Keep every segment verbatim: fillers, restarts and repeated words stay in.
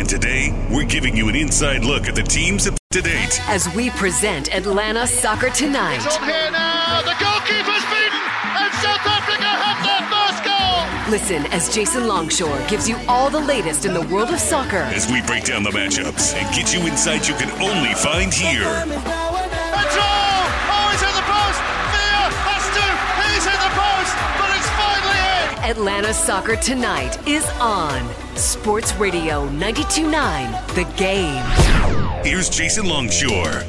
Today, we're giving you an inside look at the teams up to date. As we present Atlanta Soccer Tonight. It's on here now. The goalkeeper's beaten, and South Africa have their first goal. Listen as Jason Longshore gives you all the latest in the world of soccer. As we break down the matchups and get you insights you can only find here. And oh, oh, he's in the post. Villa has to. He's in the post, but it's finally in. Atlanta Soccer Tonight is on Sports Radio ninety-two point nine, The Game. Here's Jason Longshore.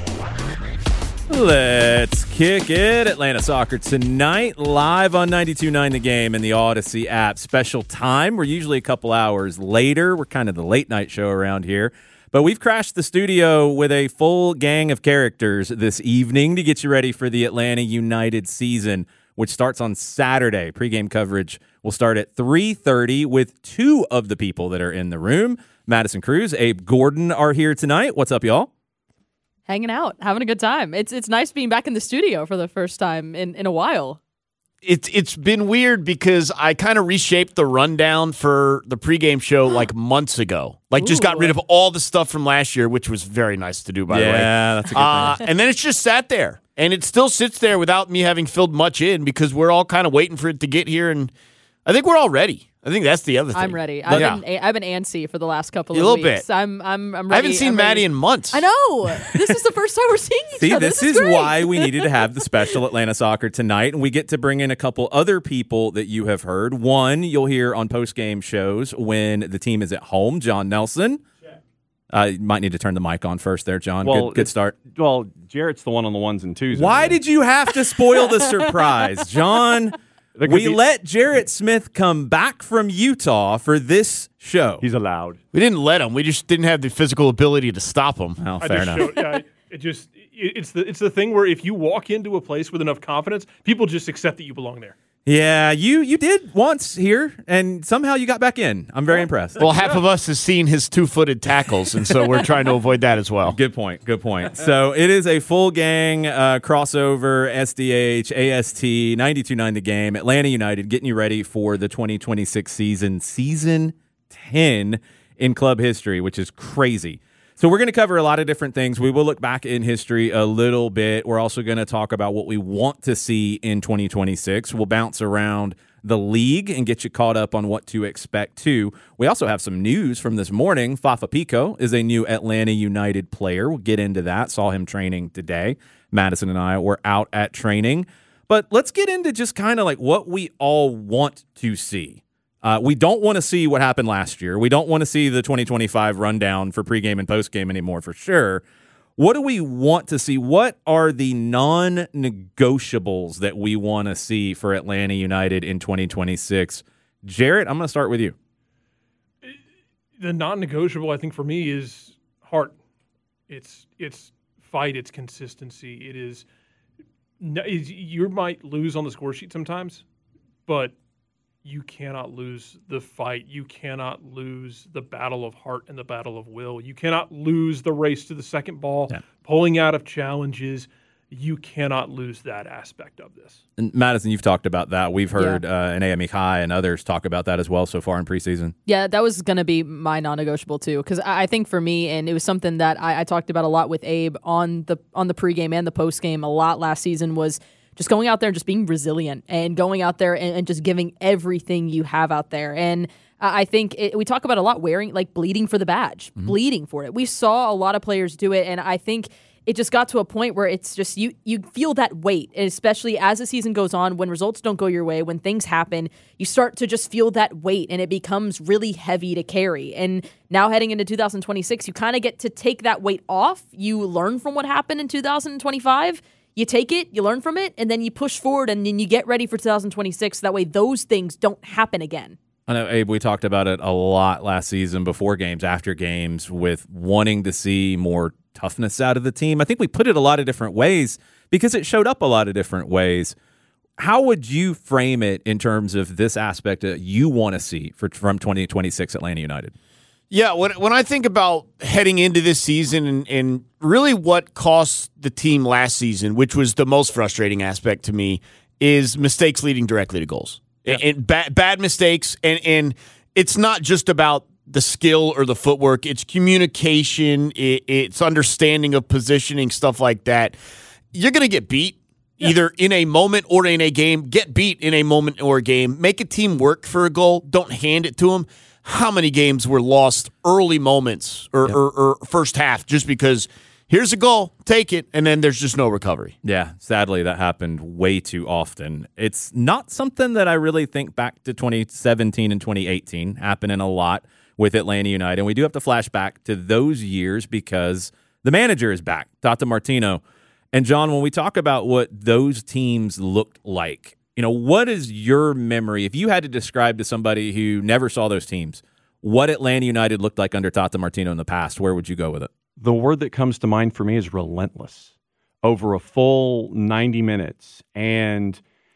Let's kick it. Atlanta Soccer Tonight, live on ninety-two point nine The Game and the Odyssey app. Special time. We're usually a couple hours later. We're kind of the late night show around here. But we've crashed the studio with a full gang of characters this evening to get you ready for the Atlanta United season, which starts on Saturday. Pre-game coverage will start at three thirty with two of the people that are in the room. Madison Cruz, Abe Gordon are here tonight. What's up, y'all? Hanging out, having a good time. It's it's nice being back in the studio for the first time in, in a while. It's it's been weird because I kind of reshaped the rundown for the pregame show like months ago. Like, Ooh. just got rid of all the stuff from last year, which was very nice to do, by yeah, the way. Yeah, that's a good uh, thing. And then it's just sat there. And it still sits there without me having filled much in because we're all kind of waiting for it to get here. And I think we're all ready. I think that's the other thing. I'm ready. I've yeah. been I've been antsy for the last couple a of little weeks. Bit. I'm I'm I'm ready. I haven't seen I'm Maddie ready. in months. I know. This is the first time we're seeing each See, other. this, this is, is great. why we needed to have the special Atlanta Soccer Tonight, and we get to bring in a couple other people that you have heard. One, you'll hear on post-game shows when the team is at home, John Nelson. Uh, you might need to turn the mic on first there, John. Well, good, good start. Well, Jarrett's the one on the ones and twos. Why anyway. did you have to spoil the surprise, John? We be- let Jarrett Smith come back from Utah for this show. He's allowed. We didn't let him. We just didn't have the physical ability to stop him. Oh, I fair just enough. showed, yeah, it just it, it's the it's the thing where if you walk into a place with enough confidence, people just accept that you belong there. Yeah, you you did once here, and somehow you got back in. I'm very impressed. Well, half of us has seen his two-footed tackles, and so we're trying to avoid that as well. Good point. Good point. So it is a full gang uh, crossover, S D H, A S T, ninety-two point nine The Game, Atlanta United, getting you ready for the twenty twenty-six season, season ten in club history, which is crazy. So we're going to cover a lot of different things. We will look back in history a little bit. We're also going to talk about what we want to see in twenty twenty-six. We'll bounce around the league and get you caught up on what to expect, too. We also have some news from this morning. Fafa Pico is a new Atlanta United player. We'll get into that. Saw him training today. Madison and I were out at training. But let's get into just kind of like what we all want to see. Uh, we don't want to see what happened last year. We don't want to see the twenty twenty-five rundown for pregame and postgame anymore, for sure. What do we want to see? What are the non-negotiables that we want to see for Atlanta United in twenty twenty-six? Jarrett, I'm going to start with you. The non-negotiable, I think, for me is heart. It's it's fight. It's consistency. It is. You might lose on the score sheet sometimes, but you cannot lose the fight. You cannot lose the battle of heart and the battle of will. You cannot lose the race to the second ball, yeah. pulling out of challenges. You cannot lose that aspect of this. And Madison, you've talked about that. We've heard yeah. uh, Anaya Mikai and others talk about that as well so far in preseason. Yeah, that was going to be my non-negotiable too, because I think for me, and it was something that I, I talked about a lot with Abe on the on the pregame and the postgame a lot last season was just going out there and just being resilient and going out there and, and just giving everything you have out there. And uh, I think it, we talk about a lot wearing, like bleeding for the badge, mm-hmm. bleeding for it. We saw a lot of players do it, and I think it just got to a point where it's just you you feel that weight, and especially as the season goes on, when results don't go your way, when things happen, you start to just feel that weight, and it becomes really heavy to carry. And now heading into two thousand twenty-six, you kind of get to take that weight off. You learn from what happened in two thousand twenty-five. You take it, you learn from it, and then you push forward, and then you get ready for two thousand twenty-six. That way those things don't happen again. I know, Abe, we talked about it a lot last season, before games, after games, with wanting to see more toughness out of the team. I think we put it a lot of different ways because it showed up a lot of different ways. How would you frame it in terms of this aspect that you want to see for from twenty twenty-six Atlanta United? Yeah, when when I think about heading into this season and, and really what cost the team last season, which was the most frustrating aspect to me, is mistakes leading directly to goals. Yeah. And, and bad, bad mistakes, and, and it's not just about the skill or the footwork. It's communication. It, it's understanding of positioning, stuff like that. You're going to get beat. Yeah. Either in a moment or in a game. Get beat in a moment or a game. Make a team work for a goal. Don't hand it to them. How many games were lost early moments or, yep. or, or first half just because here's a goal, take it, and then there's just no recovery? Yeah, sadly, that happened way too often. It's not something that I really think back to twenty seventeen and twenty eighteen happening a lot with Atlanta United. And we do have to flash back to those years because the manager is back, Tata Martino. And, John, when we talk about what those teams looked like, you know, what is your memory? If you had to describe to somebody who never saw those teams what Atlanta United looked like under Tata Martino in the past, where would you go with it? The word that comes to mind for me is relentless. Over a full ninety minutes. And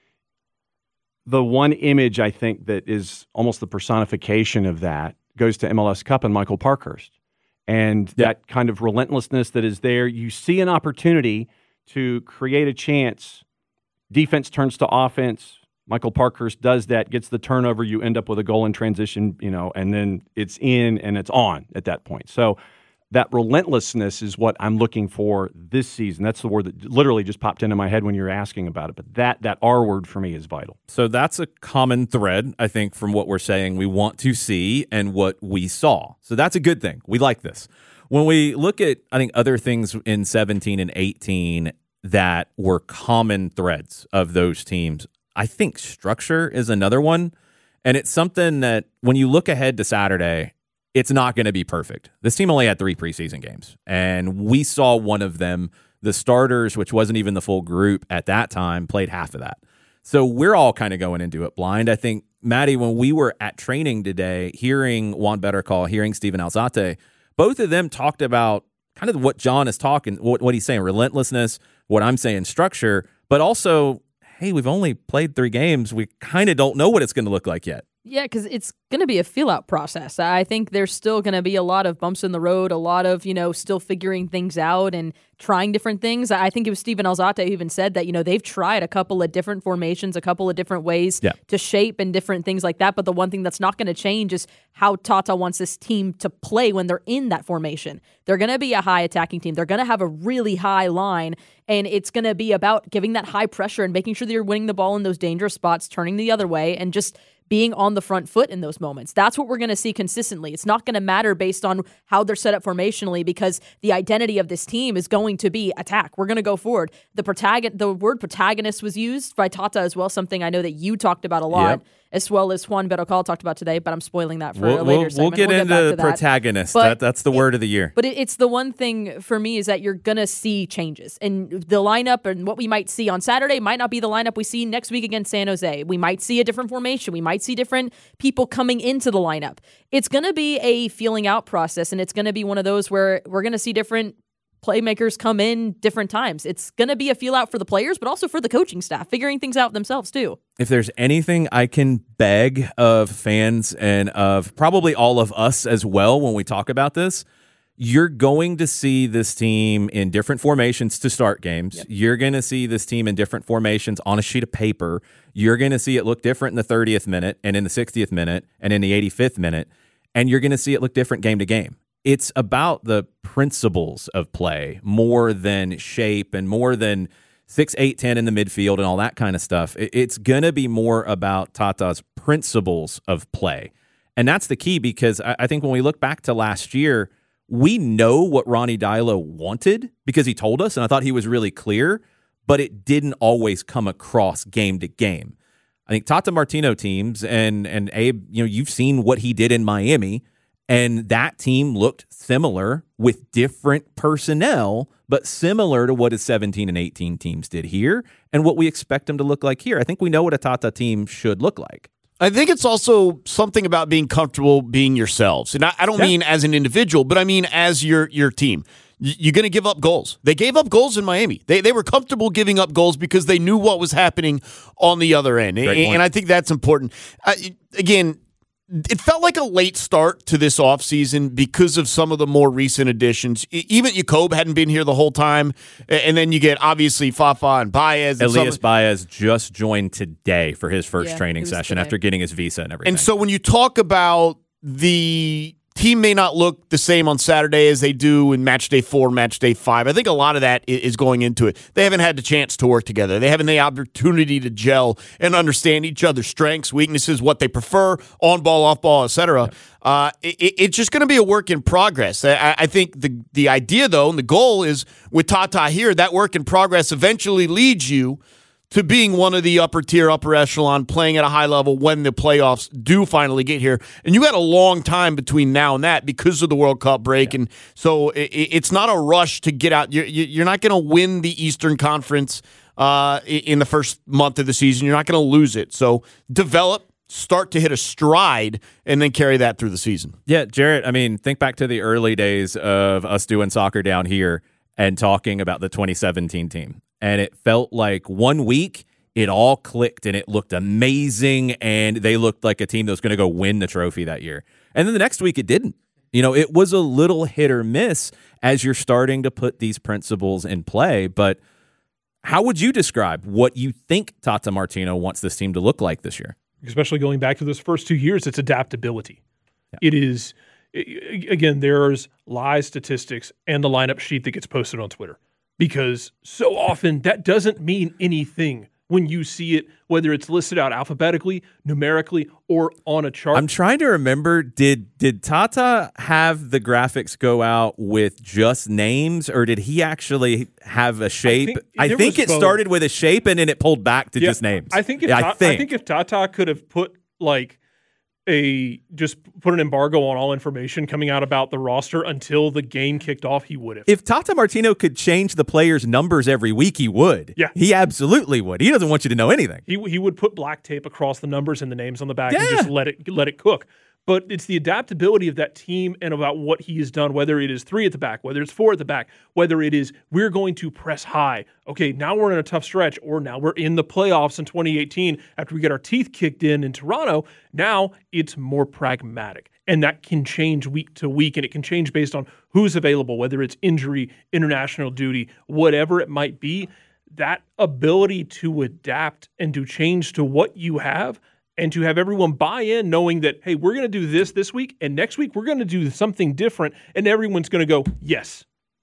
the one image I think that is almost the personification of that goes to M L S Cup and Michael Parkhurst. And yeah. that kind of relentlessness that is there. You see an opportunity to create a chance. Defense turns to offense. Michael Parkhurst does that, gets the turnover. You end up with a goal in transition, you know, and then it's in and it's on at that point. So that relentlessness is what I'm looking for this season. That's the word that literally just popped into my head when you were asking about it. But that that R word for me is vital. So that's a common thread, I think, from what we're saying we want to see and what we saw. So that's a good thing. We like this. When we look at, I think, other things in seventeen and eighteen that were common threads of those teams, I think structure is another one. And it's something that when you look ahead to Saturday, it's not going to be perfect. This team only had three preseason games, and we saw one of them. The starters, which wasn't even the full group at that time, played half of that. So we're all kind of going into it blind. I think, Maddie, when we were at training today, hearing Juan Bettercall, hearing Steven Alzate, both of them talked about kind of what John is talking, what, what he's saying, relentlessness, what I'm saying, structure, but also, hey, we've only played three games. We kind of don't know what it's going to look like yet. Yeah, because it's going to be a feel-out process. I think there's still going to be a lot of bumps in the road, a lot of, you know, still figuring things out and trying different things. I think it was Steven Alzate who even said that, you know, they've tried a couple of different formations, a couple of different ways yeah. to shape and different things like that. But the one thing that's not going to change is how Tata wants this team to play when they're in that formation. They're going to be a high attacking team. They're going to have a really high line, and it's going to be about giving that high pressure and making sure that you're winning the ball in those dangerous spots, turning the other way, and just being on the front foot in those moments. That's what we're going to see consistently. It's not going to matter based on how they're set up formationally, because the identity of this team is going to be attack. We're going to go forward. The protagon- the word protagonist was used by Tata as well, something I know that you talked about a lot, yep. as well as Juan Bettercall talked about today, but I'm spoiling that for we'll, a later we'll, segment. We'll get we'll into get the protagonist. That, that's the it, word of the year. But it, it's the one thing for me is that you're going to see changes. And the lineup and what we might see on Saturday might not be the lineup we see next week against San Jose. We might see a different formation. We might see different people coming into the lineup. It's going to be a feeling out process, and it's going to be one of those where we're going to see different playmakers come in different times. It's going to be a feel out for the players, but also for the coaching staff, figuring things out themselves too. If there's anything I can beg of fans and of probably all of us as well when we talk about this, you're going to see this team in different formations to start games. Yep. You're going to see this team in different formations on a sheet of paper. You're going to see it look different in the thirtieth minute and in the sixtieth minute and in the eighty-fifth minute, and you're going to see it look different game to game. It's about the principles of play more than shape and more than six, eight, ten in the midfield and all that kind of stuff. It's going to be more about Tata's principles of play. And that's the key, because I think when we look back to last year, we know what Ronnie Deila wanted because he told us, and I thought he was really clear, but it didn't always come across game to game. I think Tata Martino teams, and and Abe, you know, you've seen what he did in Miami, and that team looked similar with different personnel, but similar to what his seventeen and eighteen teams did here and what we expect them to look like here. I think we know what a Tata team should look like. I think it's also something about being comfortable being yourselves. And I, I don't yeah. mean as an individual, but I mean as your your team. You're going to give up goals. They gave up goals in Miami. They they were comfortable giving up goals because they knew what was happening on the other end. And, and I think that's important. Uh, again, it felt like a late start to this offseason because of some of the more recent additions. Even Jacob hadn't been here the whole time. And then you get, obviously, Fafa and Baez. And Elias some... Baez just joined today for his first yeah, training session today. After getting his visa and everything. And so when you talk about the team may not look the same on Saturday as they do in match day four, match day five. I think a lot of that is going into it. They haven't had the chance to work together. They haven't the opportunity to gel and understand each other's strengths, weaknesses, what they prefer, on ball, off ball, et cetera. Uh, it, it's just going to be a work in progress. I, I think the the idea, though, and the goal is with Tata here, that work in progress eventually leads you to being one of the upper tier, upper echelon, playing at a high level when the playoffs do finally get here. And you got a long time between now and that because of the World Cup break. Yeah. And so it, it's not a rush to get out. You're, you're not going to win the Eastern Conference uh, in the first month of the season. You're not going to lose it. So develop, start to hit a stride, and then carry that through the season. Yeah, Jarrett, I mean, think back to the early days of us doing soccer down here and talking about the twenty seventeen team. And it felt like one week it all clicked and it looked amazing and they looked like a team that was going to go win the trophy that year. And then the next week it didn't. You know, it was a little hit or miss as you're starting to put these principles in play. But how would you describe what you think Tata Martino wants this team to look like this year? Especially going back to those first two years, it's adaptability. Yeah. It is, again, there's live statistics and the lineup sheet that gets posted on Twitter. Because so often that doesn't mean anything when you see it, whether it's listed out alphabetically, numerically, or on a chart. I'm trying to remember, did did Tata have the graphics go out with just names, or did he actually have a shape? I think, I think it both. started with a shape and then it pulled back to yeah, just names. I think, if yeah, Ta- I think. I think if Tata could have put like a just put an embargo on all information coming out about the roster until the game kicked off, he would have. If Tata Martino could change the players' numbers every week, he would. Yeah. He absolutely would. He doesn't want you to know anything. He he would put black tape across the numbers and the names on the back yeah. and just let it let it cook. But it's the adaptability of that team and about what he has done, whether it is three at the back, whether it's four at the back, whether it is we're going to press high. Okay, now we're in a tough stretch, or now we're in the playoffs in twenty eighteen after we get our teeth kicked in in Toronto. Now it's more pragmatic. And that can change week to week, and it can change based on who's available, whether it's injury, international duty, whatever it might be. That ability to adapt and to change to what you have, and to have everyone buy in knowing that, hey, we're going to do this this week, and next week we're going to do something different, and everyone's going to go, yes.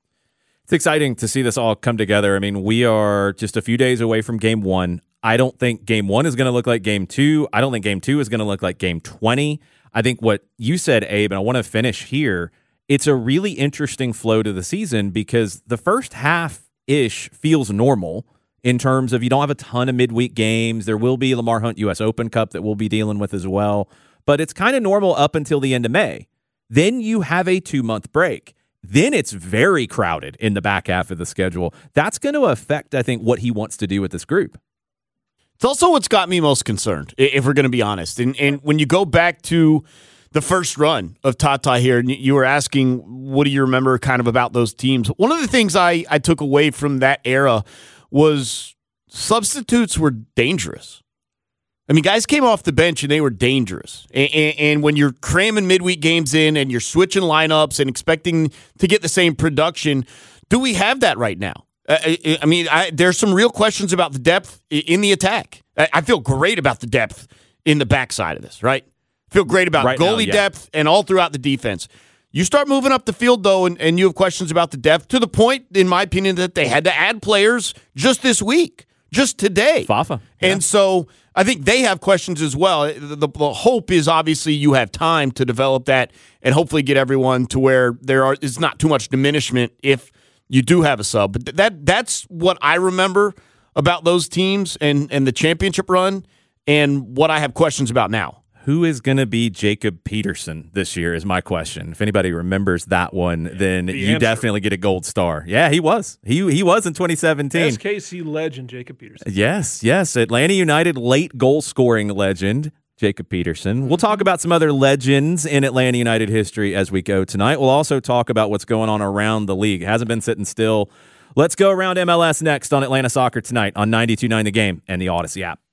It's exciting to see this all come together. I mean, we are just a few days away from game one. I don't think game one is going to look like game two. I don't think game two is going to look like game twenty. I think what you said, Abe, and I want to finish here, it's a really interesting flow to the season because the first half-ish feels normal in terms of you don't have a ton of midweek games. There will be Lamar Hunt U S Open Cup that we'll be dealing with as well. But it's kind of normal up until the end of May. Then you have a two-month break. Then it's very crowded in the back half of the schedule. That's going to affect, I think, what he wants to do with this group. It's also what's got me most concerned, if we're going to be honest. And, and when you go back to the first run of Tata here, and you were asking, what do you remember kind of about those teams? One of the things I, I took away from that era was substitutes were dangerous. I mean, guys came off the bench and they were dangerous. And, and, and when you're cramming midweek games in and you're switching lineups and expecting to get the same production, do we have that right now? I, I mean, I, there's some real questions about the depth in the attack. I, I feel great about the depth in the backside of this, right? I feel great about right goalie now, yeah. depth and all throughout the defense. You start moving up the field, though, and, and you have questions about the depth to the point, in my opinion, that they had to add players just this week, just today. Fafa. Yeah. And so I think they have questions as well. The, the, the hope is obviously you have time to develop that and hopefully get everyone to where there are, is not too much diminishment if you do have a sub. But that that's what I remember about those teams and, and the championship run and what I have questions about now. Who is going to be Jacob Peterson this year is my question. If anybody remembers that one, then the you answer. definitely get a gold star. Yeah, he was. He he was in twenty seventeen. S K C legend Jacob Peterson. Yes, yes. Atlanta United late goal-scoring legend Jacob Peterson. We'll talk about some other legends in Atlanta United history as we go tonight. We'll also talk about what's going on around the league. It hasn't been sitting still. Let's go around M L S next on Atlanta Soccer Tonight on ninety-two point nine The Game and the Odyssey app.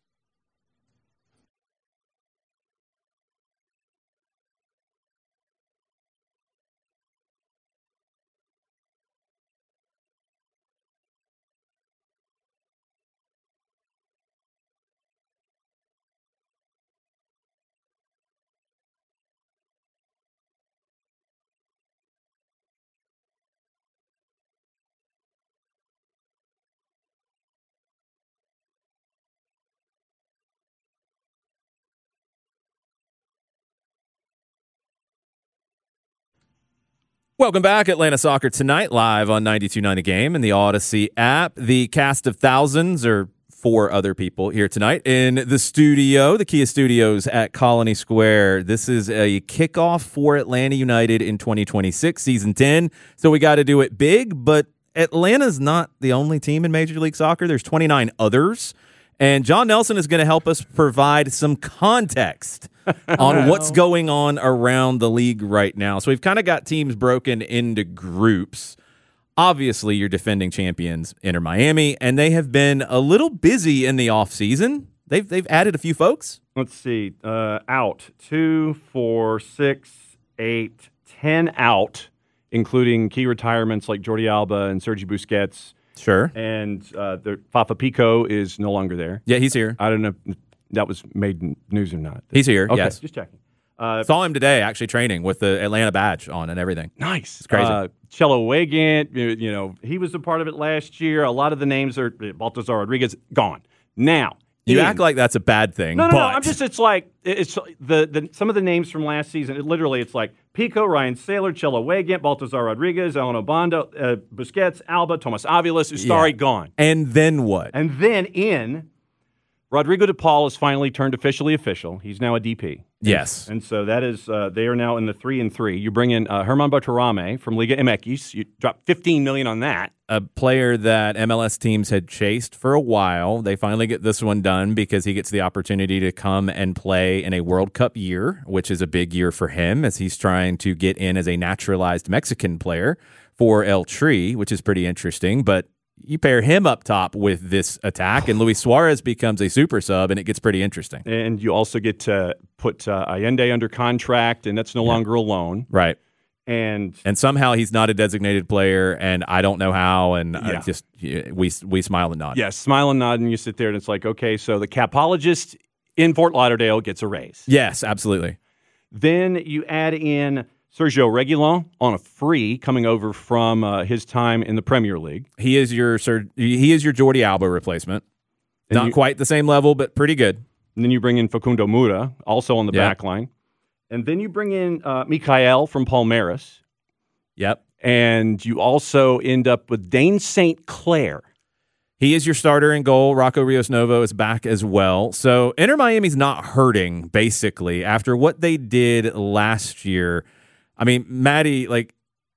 Welcome back, Atlanta Soccer Tonight, live on ninety-two point nine The Game and the Odyssey app. The cast of thousands, or four other people here tonight in the studio, the Kia Studios at Colony Square. This is a kickoff for Atlanta United in twenty twenty-six, season ten. So we got to do it big, but Atlanta's not the only team in Major League Soccer. There's twenty-nine others. And John Nelson is going to help us provide some context on what's going on around the league right now. So we've kind of got teams broken into groups. Obviously, your defending champions, Inter Miami, and they have been a little busy in the offseason. They've, they've added a few folks. Let's see. Uh, out. Two, four, six, eight, ten out, including key retirements like Jordi Alba and Sergi Busquets. Sure. And uh, the Fafa Pico is no longer there. Yeah, he's here. I don't know if that was made in news or not. He's here, okay, yes. Just checking. Uh, Saw him today, actually training with the Atlanta badge on and everything. Nice. It's crazy. Uh, Cello Wegant, you, you know, he was a part of it last year. A lot of the names are Baltazar Rodriguez, gone. Now. You in, act like that's a bad thing. No, no, but... no. I'm just, it's like, it's the, the some of the names from last season, it literally, it's like Pico, Ryan Saylor, Cello Wegant, Baltazar Rodriguez, Alan Obando, uh, Busquets, Alba, Tomas Avilas, Ustari, yeah. gone. And then what? And then in, Rodrigo de Paul has finally turned officially official. He's now a D P. Yes. And, and so that is, uh, they are now in the three and three. You bring in uh, Herman Barturame from Liga M X. You drop fifteen million dollars on that. A player that M L S teams had chased for a while. They finally get this one done because he gets the opportunity to come and play in a World Cup year, which is a big year for him as he's trying to get in as a naturalized Mexican player for El Tri, which is pretty interesting. But you pair him up top with this attack, and Luis Suarez becomes a super sub, and it gets pretty interesting. And you also get to put uh, Allende under contract, and that's no yeah. longer a loan. Right. And and somehow he's not a designated player, and I don't know how, and yeah. I just we we smile and nod. Yes, yeah, smile and nod, and you sit there, and it's like, okay, so the capologist in Fort Lauderdale gets a raise. Yes, absolutely. Then you add in Sergio Reguilon on a free, coming over from uh, his time in the Premier League. He is your Sir, he is your Jordi Alba replacement. And Not you, quite the same level, but pretty good. And then you bring in Facundo Mura, also on the yep. back line. And then you bring in uh, Mikael from Palmeiras. Yep. And you also end up with Dane Saint Clair. He is your starter in goal. Rocco Rios Novo is back as well. So Inter Miami's not hurting, basically, after what they did last year. I mean, Maddie, like,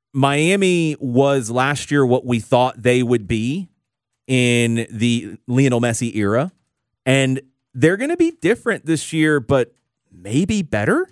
Miami was last year what we thought they would be in the Lionel Messi era. And they're going to be different this year, but maybe better?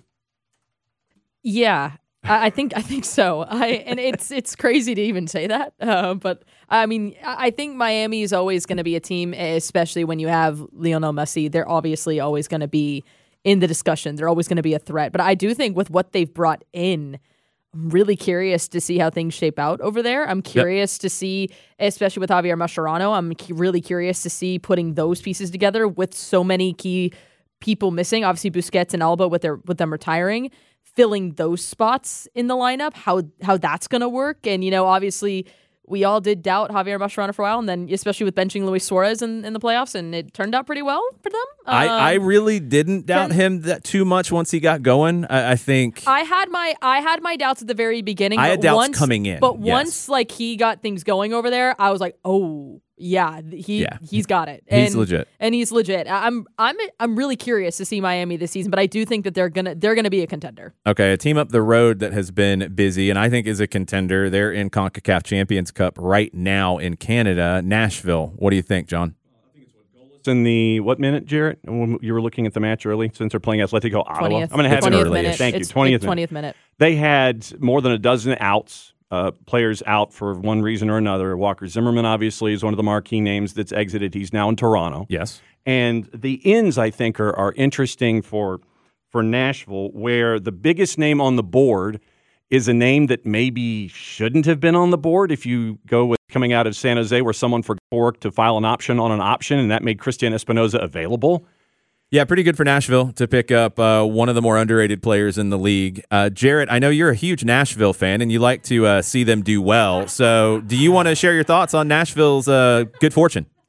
Yeah, I, I think I think so. I and it's it's crazy to even say that, uh, but I mean, I think Miami is always going to be a team, especially when you have Lionel Messi. They're obviously always going to be in the discussion. They're always going to be a threat. But I do think with what they've brought in, I'm really curious to see how things shape out over there. I'm curious yep. to see, especially with Javier Mascherano, I'm really curious to see putting those pieces together with so many key people missing. Obviously, Busquets and Alba with their with them retiring, filling those spots in the lineup, how how that's going to work. And, you know, obviously, we all did doubt Javier Mascherano for a while, and then especially with benching Luis Suarez in, in the playoffs, and it turned out pretty well for them. I, um, I really didn't doubt then, him that too much once he got going. I, I think I had my I had my doubts at the very beginning. I but had doubts once, coming in, but yes. once like he got things going over there, I was like, oh. Yeah, he yeah. he's got it. And, he's legit, and he's legit. I'm I'm I'm really curious to see Miami this season, but I do think that they're gonna they're gonna be a contender. Okay, a team up the road that has been busy and I think is a contender. They're in CONCACAF Champions Cup right now in Canada, Nashville. What do you think, John? I think it's what goalless in the what minute, Jarrett? When you were looking at the match early, since they're playing Atletico Ottawa. twentieth, I'm going to have it early. Minute. Thank it's, you. twentieth, twentieth minute. They had more than a dozen outs. Uh, players out for one reason or another. Walker Zimmerman, obviously, is one of the marquee names that's exited. He's now in Toronto. Yes. And the ins, I think, are, are interesting for for Nashville, where the biggest name on the board is a name that maybe shouldn't have been on the board if you go with coming out of San Jose, where someone forgot work to file an option on an option, and that made Christian Espinoza available. Yeah, pretty good for Nashville to pick up uh, one of the more underrated players in the league. Uh, Jarrett, I know you're a huge Nashville fan, and you like to uh, see them do well. So do you want to share your thoughts on Nashville's uh, good fortune?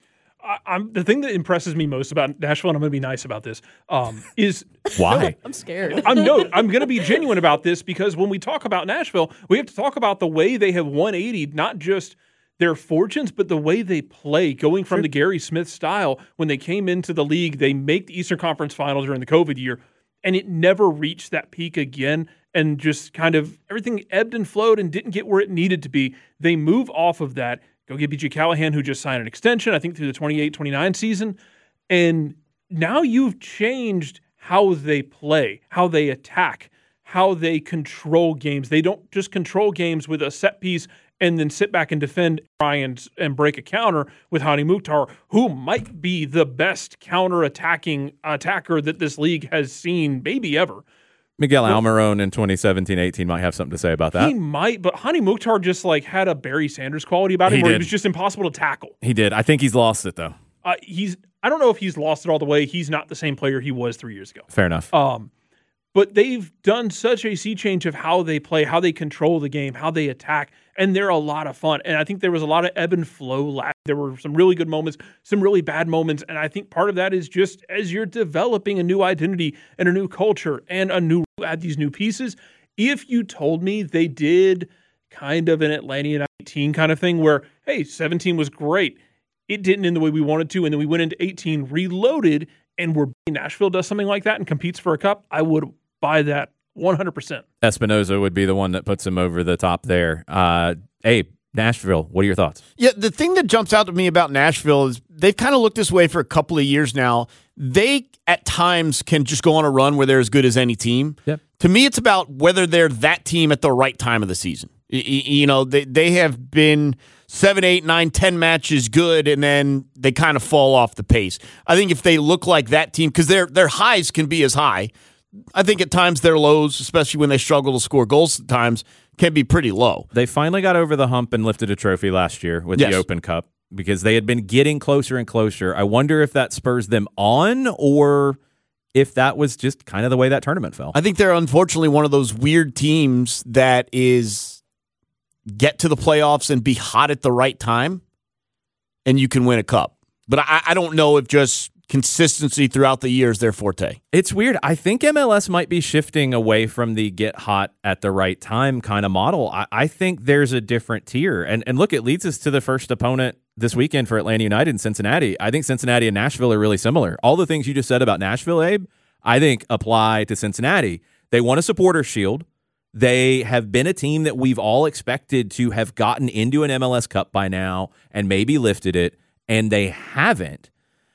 I, I'm the thing that impresses me most about Nashville, and I'm going to be nice about this, um, is why I'm scared. I'm no, I'm going to be genuine about this because when we talk about Nashville, we have to talk about the way they have one eighty, not just their fortunes, but the way they play, going from the Gary Smith style. When they came into the league, they make the Eastern Conference Finals during the COVID year, and it never reached that peak again, and just kind of everything ebbed and flowed and didn't get where it needed to be. They move off of that. Go get B J Callahan, who just signed an extension, I think, through the twenty-eight twenty-nine season. And now you've changed how they play, how they attack, how they control games. They don't just control games with a set piece and then sit back and defend, try and, and break a counter with Hani Mukhtar, who might be the best counter-attacking attacker that this league has seen maybe ever. Miguel Almiron in twenty seventeen eighteen might have something to say about that. He might, but Hani Mukhtar just like had a Barry Sanders quality about him He where did. he was just impossible to tackle. He did. I think he's lost it, though. Uh, he's I don't know if he's lost it all the way. He's not the same player he was three years ago. Fair enough. Um, but they've done such a sea change of how they play, how they control the game, how they attack, and they're a lot of fun. And I think there was a lot of ebb and flow last. There were some really good moments, some really bad moments, and I think part of that is just as you're developing a new identity and a new culture and a new add these new pieces. If you told me they did kind of an Atlanta nineteen kind of thing where, hey, seventeen was great, it didn't end the way we wanted to, and then we went into eighteen, reloaded, and we're Nashville does something like that and competes for a cup, I would buy that one hundred percent. Espinoza would be the one that puts him over the top there. Uh, Abe, Nashville, what are your thoughts? Yeah, the thing that jumps out to me about Nashville is they've kind of looked this way for a couple of years now. They, at times, can just go on a run where they're as good as any team. Yep. To me, it's about whether they're that team at the right time of the season. Y- y- You know, they, they have been seven, eight, nine, ten matches good, and then they kind of fall off the pace. I think if they look like that team, because their their highs can be as high, I think at times their lows, especially when they struggle to score goals at times, can be pretty low. They finally got over the hump and lifted a trophy last year with Yes. the Open Cup because they had been getting closer and closer. I wonder if that spurs them on or if that was just kind of the way that tournament fell. I think they're unfortunately one of those weird teams that is get to the playoffs and be hot at the right time, and you can win a cup. But I, I don't know if just consistency throughout the year is their forte. It's weird. I think M L S might be shifting away from the get hot at the right time kind of model. I, I think there's a different tier. And and look, it leads us to the first opponent this weekend for Atlanta United and Cincinnati. I think Cincinnati and Nashville are really similar. All the things you just said about Nashville, Abe, I think apply to Cincinnati. They won a supporter shield. They have been a team that we've all expected to have gotten into an M L S Cup by now and maybe lifted it, and they haven't.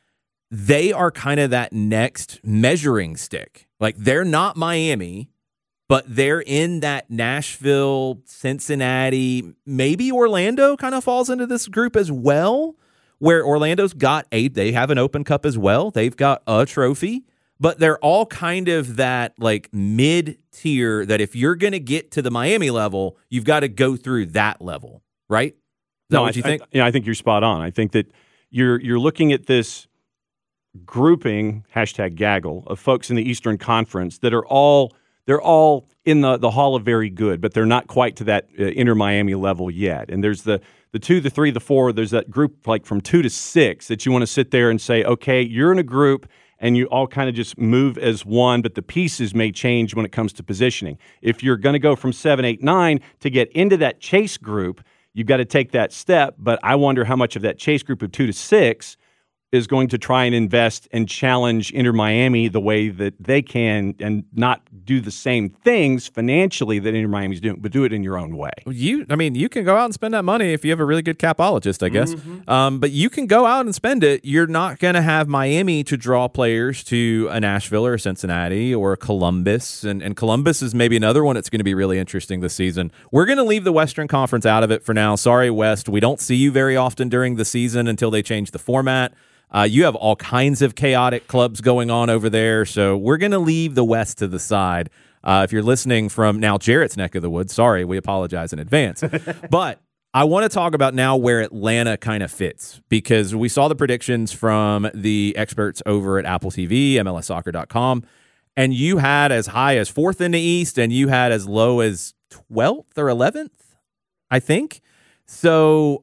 They are kind of that next measuring stick. Like, they're not Miami, but they're in that Nashville, Cincinnati, maybe Orlando kind of falls into this group as well, where Orlando's got a, they have an Open Cup as well. They've got a trophy, but they're all kind of that like mid tier that if you're going to get to the Miami level, you've got to go through that level, right? Is that no, what I, you think? I, yeah, I think you're spot on. I think that you're you're looking at this grouping, hashtag gaggle, of folks in the Eastern Conference that are all they're all in the, the Hall of Very Good, but they're not quite to that uh, inner Miami level yet. And there's the the two, the three, the four. There's that group like from two to six that you want to sit there and say, okay, you're in a group and you all kind of just move as one, but the pieces may change when it comes to positioning. If you're going to go from seven, eight, nine to get into that chase group, you've got to take that step. But I wonder how much of that chase group of two to six is going to try and invest and challenge Inter Miami the way that they can and not do the same things financially that Inter Miami's doing, but do it in your own way. You, I mean, you can go out and spend that money if you have a really good capologist, I guess. Mm-hmm. Um, but you can go out and spend it. You're not going to have Miami to draw players to a Nashville or a Cincinnati or a Columbus. And, and Columbus is maybe another one that's going to be really interesting this season. We're going to leave the Western Conference out of it for now. Sorry, West. We don't see you very often during the season until they change the format. Uh, you have all kinds of chaotic clubs going on over there, so we're going to leave the West to the side. Uh, if you're listening from now Jarrett's neck of the woods, sorry, we apologize in advance. But I want to talk about now where Atlanta kind of fits, because we saw the predictions from the experts over at Apple T V, M L S soccer dot com, and you had as high as fourth in the East, and you had as low as twelfth or eleventh, I think. So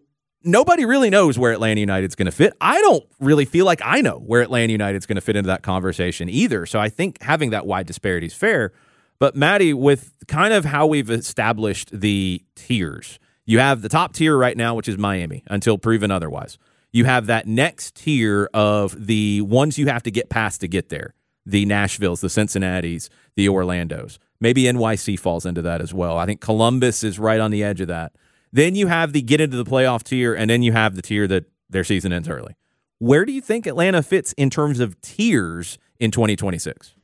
nobody really knows where Atlanta United's going to fit. I don't really feel like I know where Atlanta United's going to fit into that conversation either. So I think having that wide disparity is fair. But Maddie, with kind of how we've established the tiers, you have the top tier right now, which is Miami, until proven otherwise. You have that next tier of the ones you have to get past to get there. The Nashvilles, the Cincinnatis, the Orlandos. Maybe N Y C falls into that as well. I think Columbus is right on the edge of that. Then you have the get into the playoff tier, and then you have the tier that their season ends early. Where do you think Atlanta fits in terms of tiers in twenty twenty-six?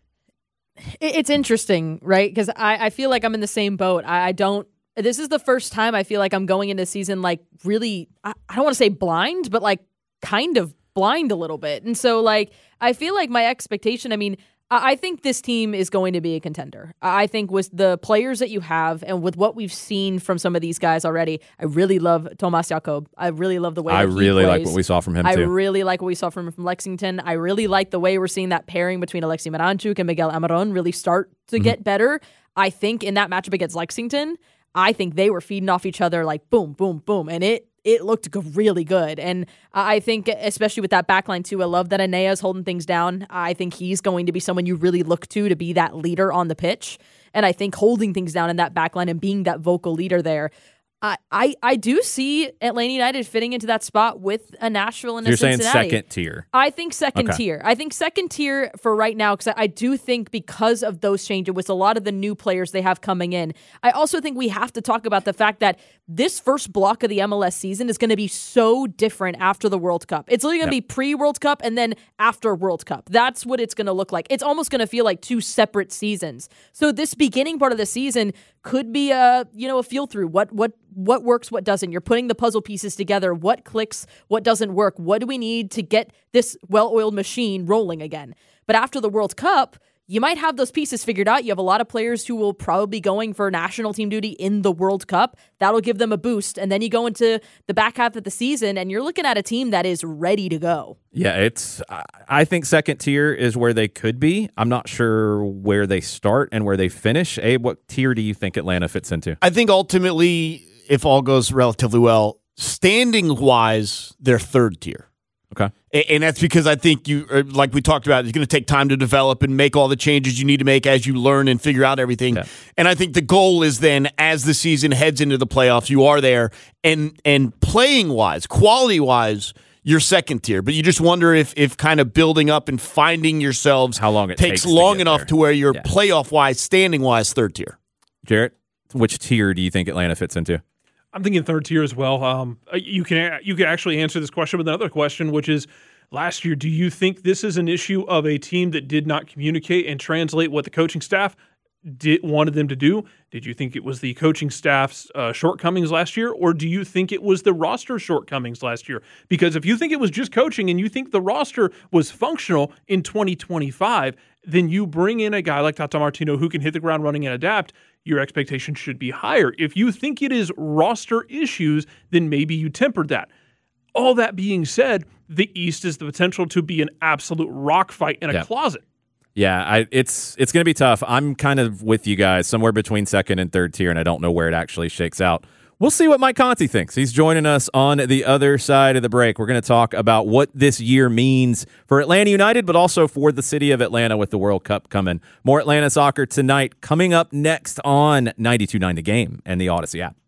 It's interesting, right? Because I, I feel like I'm in the same boat. I, I don't. This is the first time I feel like I'm going into the season like really, I, I don't want to say blind, but like kind of blind a little bit. And so like I feel like my expectation, I mean, I, I think this team is going to be a contender. I think with the players that you have and with what we've seen from some of these guys already, I really love Tomas Jakob. I really love the way I that he really plays. like what we saw from him I too. I really like what we saw from him from Lexington. I really like the way we're seeing that pairing between Alexi Miranchuk and Miguel Amaron really start to mm-hmm. get better. I think in that matchup against Lexington, I think they were feeding off each other like boom, boom, boom. And it it looked g- really good. And I think, especially with that backline too, I love that Anea's holding things down. I think he's going to be someone you really look to to be that leader on the pitch. And I think holding things down in that backline and being that vocal leader there, I, I, I do see Atlanta United fitting into that spot with a Nashville and You're a Cincinnati. saying second tier. I think second Okay. tier. I think second tier for right now because I, I do think because of those changes with a lot of the new players they have coming in, I also think we have to talk about the fact that this first block of the M L S season is going to be so different after the World Cup. It's literally going to yep. be pre-World Cup and then after World Cup. That's what it's going to look like. It's almost going to feel like two separate seasons. So this beginning part of the season could be a, you know, a feel through what what what works, what doesn't. You're putting the puzzle pieces together. What clicks, what doesn't work? What do we need to get this well-oiled machine rolling again? But after the World Cup, you might have those pieces figured out. You have a lot of players who will probably be going for national team duty in the World Cup. That'll give them a boost. And then you go into the back half of the season and you're looking at a team that is ready to go. Yeah, it's. I think second tier is where they could be. I'm not sure where they start and where they finish. Abe, what tier do you think Atlanta fits into? I think ultimately, if all goes relatively well, standing-wise, they're third tier. Okay. And that's because I think you, like we talked about, it's going to take time to develop and make all the changes you need to make as you learn and figure out everything. Yeah. And I think the goal is then, as the season heads into the playoffs, you are there. And and playing-wise, quality-wise, you're second tier. But you just wonder if if kind of building up and finding yourselves how long it takes, takes long to enough there. to where you're yeah. playoff-wise, standing-wise, third tier. Jarrett, which tier do you think Atlanta fits into? I'm thinking third tier as well. Um, you can you can actually answer this question with another question, which is, last year, do you think this is an issue of a team that did not communicate and translate what the coaching staff did wanted them to do? Did you think it was the coaching staff's uh, shortcomings last year, or do you think it was the roster shortcomings last year? Because if you think it was just coaching and you think the roster was functional in twenty twenty-five, then you bring in a guy like Tata Martino who can hit the ground running and adapt. Your expectation should be higher. If you think it is roster issues, then maybe you tempered that. All that being said, the East is the potential to be an absolute rock fight in a yeah. closet. Yeah, I, it's it's going to be tough. I'm kind of with you guys, somewhere between second and third tier, and I don't know where it actually shakes out. We'll see what Mike Conti thinks. He's joining us on the other side of the break. We're going to talk about what this year means for Atlanta United, but also for the city of Atlanta with the World Cup coming. More Atlanta soccer tonight, coming up next on ninety-two point nine The Game and the Odyssey app.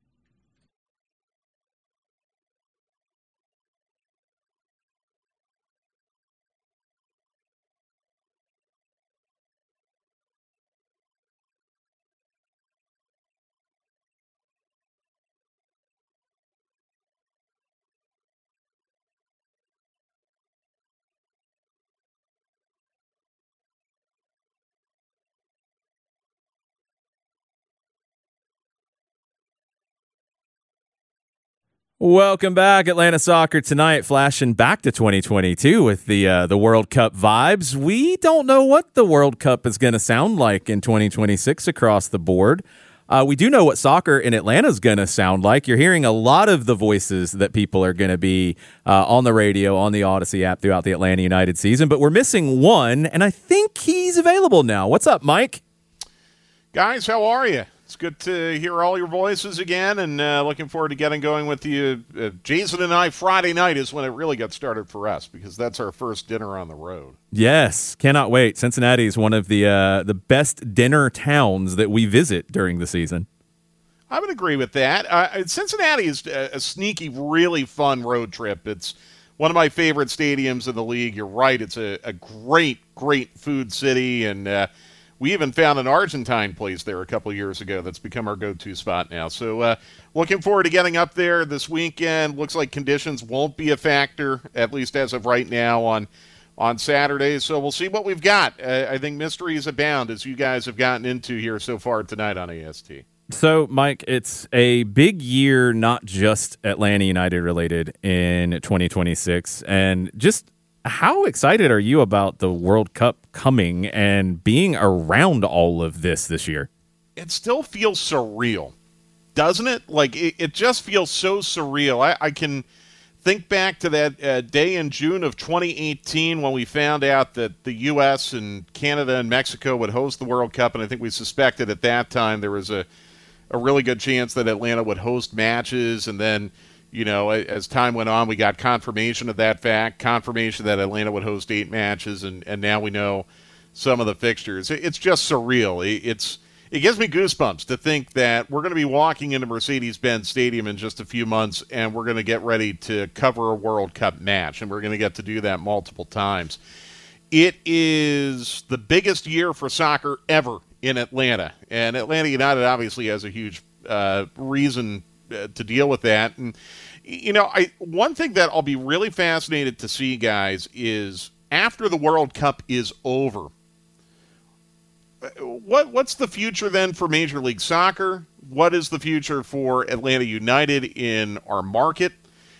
Welcome back, Atlanta Soccer Tonight, flashing back to twenty twenty-two with the uh, the World Cup vibes. We don't know what the World Cup is going to sound like in twenty twenty-six across the board. Uh, we do know what soccer in Atlanta is going to sound like. You're hearing a lot of the voices that people are going to be uh, on the radio, on the Odyssey app throughout the Atlanta United season, but we're missing one, and I think he's available now. What's up, Mike? Guys, how are you? It's good to hear all your voices again, and uh, looking forward to getting going with you. Uh, Jason and I, Friday night is when it really got started for us because that's our first dinner on the road. Yes, cannot wait. Cincinnati is one of the uh, the best dinner towns that we visit during the season. I would agree with that. Uh, Cincinnati is a, a sneaky, really fun road trip. It's one of my favorite stadiums in the league. You're right. It's a, a great, great food city, and uh, we even found an Argentine place there a couple of years ago that's become our go-to spot now. So uh, looking forward to getting up there this weekend. Looks like conditions won't be a factor, at least as of right now, on on Saturday. So we'll see what we've got. Uh, I think mysteries abound, as you guys have gotten into here so far tonight on A S T. So, Mike, it's a big year, not just Atlanta United related in twenty twenty-six. And just how excited are you about the World Cup coming and being around all of this this year? It still feels surreal, doesn't it? Like, it, it just feels so surreal. I, I can think back to that uh, day in June of twenty eighteen when we found out that the U S and Canada and Mexico would host the World Cup, and I think we suspected at that time there was a a really good chance that Atlanta would host matches, and then, you know, as time went on, we got confirmation of that fact, confirmation that Atlanta would host eight matches, and, and now we know some of the fixtures. It's just surreal. It's It gives me goosebumps to think that we're going to be walking into Mercedes-Benz Stadium in just a few months, and we're going to get ready to cover a World Cup match, and we're going to get to do that multiple times. It is the biggest year for soccer ever in Atlanta, and Atlanta United obviously has a huge uh, reason uh, to deal with that. And you know, I one thing that I'll be really fascinated to see, guys, is after the World Cup is over, what what's the future then for Major League Soccer? What is the future for Atlanta United in our market?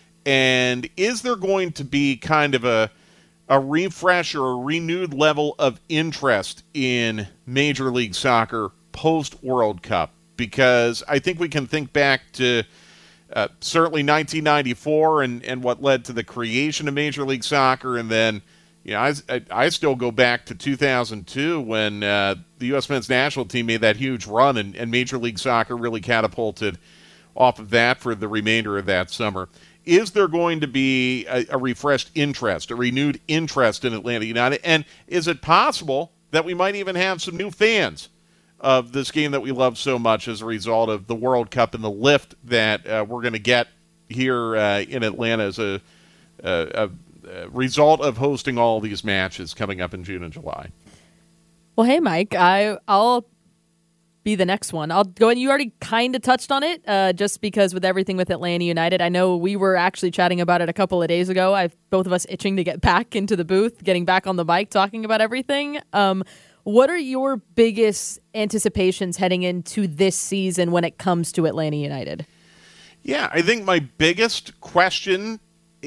And is there going to be kind of a a refresh or a renewed level of interest in Major League Soccer post-World Cup? Because I think we can think back to uh, certainly nineteen ninety-four and, and what led to the creation of Major League Soccer, and then you know I, I, I still go back to two thousand two when uh, the U S men's national team made that huge run, and, and Major League Soccer really catapulted off of that for the remainder of that summer. Is there going to be a, a refreshed interest, a renewed interest in Atlanta United? And is it possible that we might even have some new fans of this game that we love so much as a result of the World Cup and the lift that uh, we're going to get here uh, in Atlanta as a, a, a result of hosting all these matches coming up in June and July? Well, hey, Mike, I, I'll be the next one. I'll go and you already kind of touched on it uh, just because with everything with Atlanta United, I know we were actually chatting about it a couple of days ago. I've both of us itching to get back into the booth, getting back on the mic, talking about everything. Um, what are your biggest anticipations heading into this season when it comes to Atlanta United? Yeah, I think my biggest question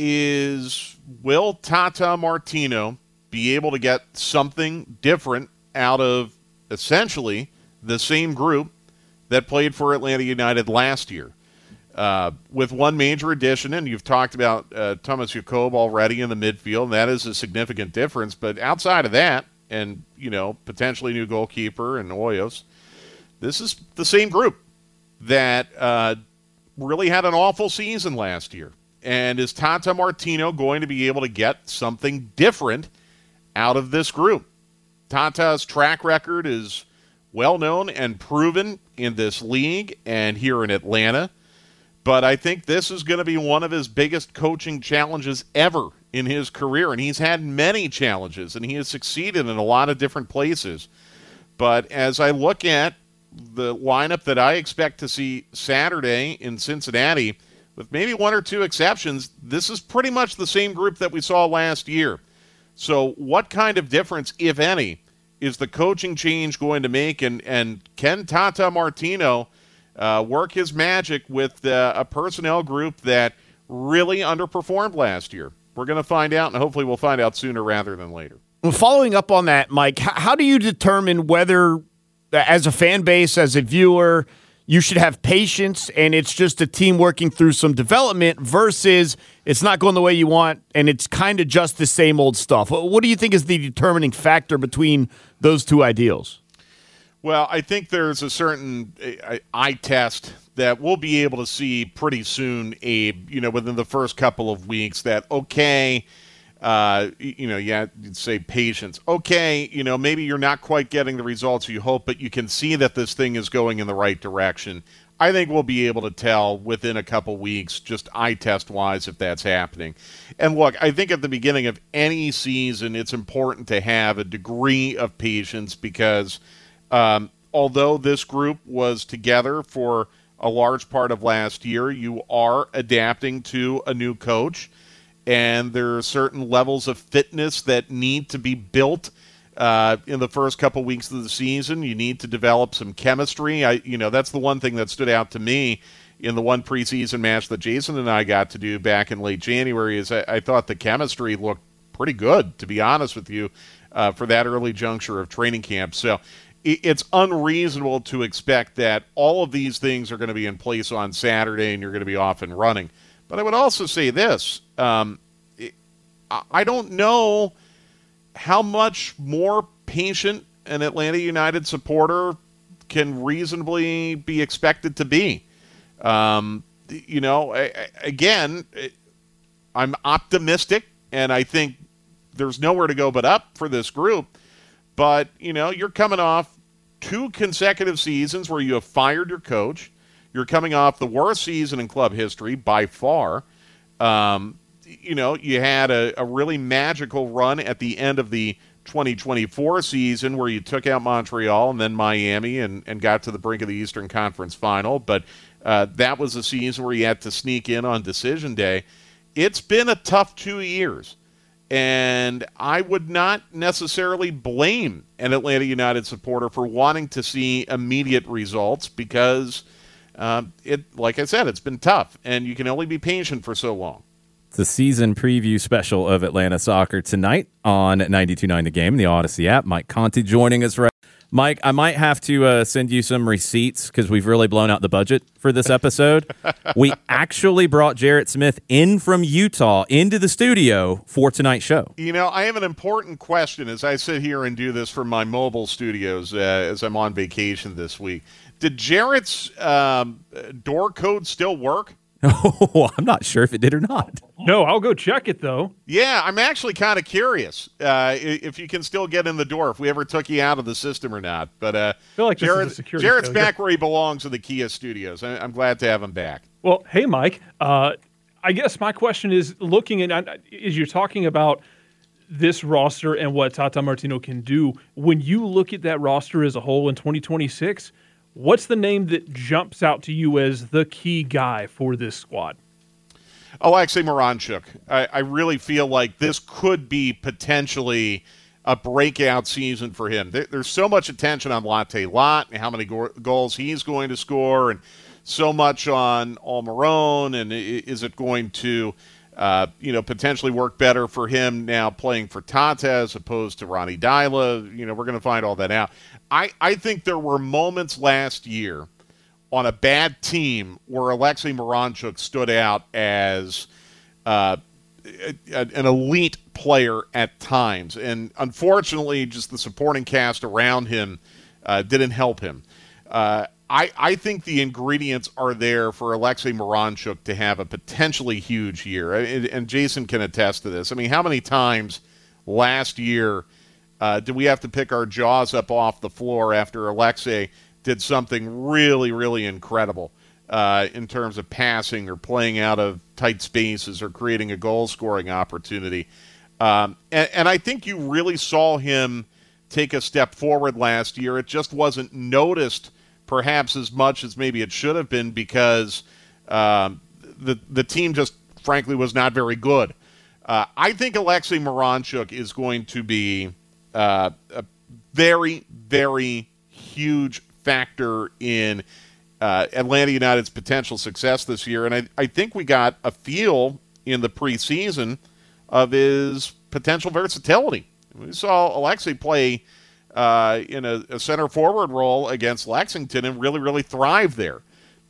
is, will Tata Martino be able to get something different out of essentially the same group that played for Atlanta United last year, uh, with one major addition, and you've talked about uh, Thomas Jakob already in the midfield, and that is a significant difference. But outside of that, and you know, potentially new goalkeeper and Hoyos, this is the same group that uh, really had an awful season last year. And is Tata Martino going to be able to get something different out of this group? Tata's track record is well known and proven in this league and here in Atlanta. But I think this is going to be one of his biggest coaching challenges ever in his career. And he's had many challenges, and he has succeeded in a lot of different places. But as I look at the lineup that I expect to see Saturday in Cincinnati, with maybe one or two exceptions, this is pretty much the same group that we saw last year. So what kind of difference, if any, is the coaching change going to make, and, and can Tata Martino uh, work his magic with uh, a personnel group that really underperformed last year? We're going to find out, and hopefully we'll find out sooner rather than later. Well, following up on that, Mike, how do you determine whether, as a fan base, as a viewer, you should have patience and it's just a team working through some development versus it's not going the way you want and it's kind of just the same old stuff? What do you think is the determining factor between those two ideals? Well, I think there's a certain uh, eye test that we'll be able to see pretty soon, Abe, you know, within the first couple of weeks that, okay, uh, you know, yeah, you'd say patience. Okay, you know, maybe you're not quite getting the results you hope, but you can see that this thing is going in the right direction. I think we'll be able to tell within a couple weeks, just eye test-wise, if that's happening. And look, I think at the beginning of any season, it's important to have a degree of patience because um, although this group was together for a large part of last year, you are adapting to a new coach, and there are certain levels of fitness that need to be built Uh, in the first couple weeks of the season. You need to develop some chemistry. I, you know, that's the one thing that stood out to me in the one preseason match that Jason and I got to do back in late January is I, I thought the chemistry looked pretty good, to be honest with you, uh, for that early juncture of training camp. So it, it's unreasonable to expect that all of these things are going to be in place on Saturday and you're going to be off and running. But I would also say this. Um, it, I don't know how much more patient an Atlanta United supporter can reasonably be expected to be. Um, you know, I, I, again, I'm optimistic, and I think there's nowhere to go but up for this group. But, you know, you're coming off two consecutive seasons where you have fired your coach. You're coming off the worst season in club history by far. Um You know, you had a, a really magical run at the end of the twenty twenty-four season where you took out Montreal and then Miami and, and got to the brink of the Eastern Conference Final. But uh, that was a season where you had to sneak in on decision day. It's been a tough two years. And I would not necessarily blame an Atlanta United supporter for wanting to see immediate results because, uh, it, like I said, it's been tough. And you can only be patient for so long. It's a season preview special of Atlanta Soccer tonight on ninety-two point nine The Game, the Odyssey app. Mike Conti joining us. Right, Mike, I might have to uh, send you some receipts because we've really blown out the budget for this episode. We actually brought Jarrett Smith in from Utah into the studio for tonight's show. You know, I have an important question as I sit here and do this from my mobile studios uh, as I'm on vacation this week. Did Jarrett's um, door code still work? Oh, I'm not sure if it did or not. No, I'll go check it, though. Yeah, I'm actually kind of curious uh, if you can still get in the door, if we ever took you out of the system or not. But uh, I feel like Jarrett's, security Jarrett's failure. back where he belongs in the Kia studios. I, I'm glad to have him back. Well, hey, Mike, uh, I guess my question is looking at, as you're talking about this roster and what Tata Martino can do, when you look at that roster as a whole in twenty twenty-six, what's the name that jumps out to you as the key guy for this squad? Alexei Miranchuk. I, I really feel like this could be potentially a breakout season for him. There, there's so much attention on Latte Lot and how many go- goals he's going to score, and so much on Almiron, and is it going to uh, you know, potentially work better for him now playing for Tata as opposed to Ronnie Dyla? You know, we're going to find all that out. I, I think there were moments last year on a bad team where Alexei Miranchuk stood out as uh, a, a, an elite player at times. And unfortunately, just the supporting cast around him uh, didn't help him. Uh, I, I think the ingredients are there for Alexei Miranchuk to have a potentially huge year. And, and Jason can attest to this. I mean, how many times last year Uh, do we have to pick our jaws up off the floor after Alexei did something really, really incredible uh, in terms of passing or playing out of tight spaces or creating a goal-scoring opportunity? Um, and, and I think you really saw him take a step forward last year. It just wasn't noticed perhaps as much as maybe it should have been because um, the, the team just, frankly, was not very good. Uh, I think Alexei Miranchuk is going to be Uh, a very, very huge factor in uh, Atlanta United's potential success this year. And I, I think we got a feel in the preseason of his potential versatility. We saw Alexei play uh, in a, a center forward role against Lexington and really, really thrive there.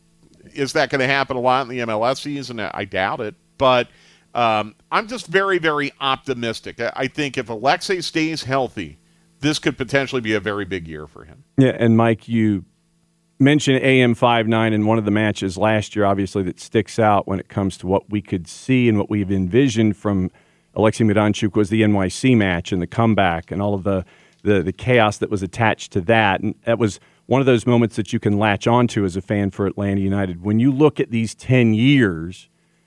Is that going to happen a lot in the M L S season? I doubt it. But Um, I'm just very, very optimistic. I think if Alexei stays healthy, this could potentially be a very big year for him. Yeah, and Mike, you mentioned A M five nine in one of the matches last year, obviously, that sticks out when it comes to what we could see and what we've envisioned from Alexei Miranchuk was the N Y C match and the comeback and all of the, the, the chaos that was attached to that. And that was one of those moments that you can latch onto as a fan for Atlanta United. When you look at these ten years,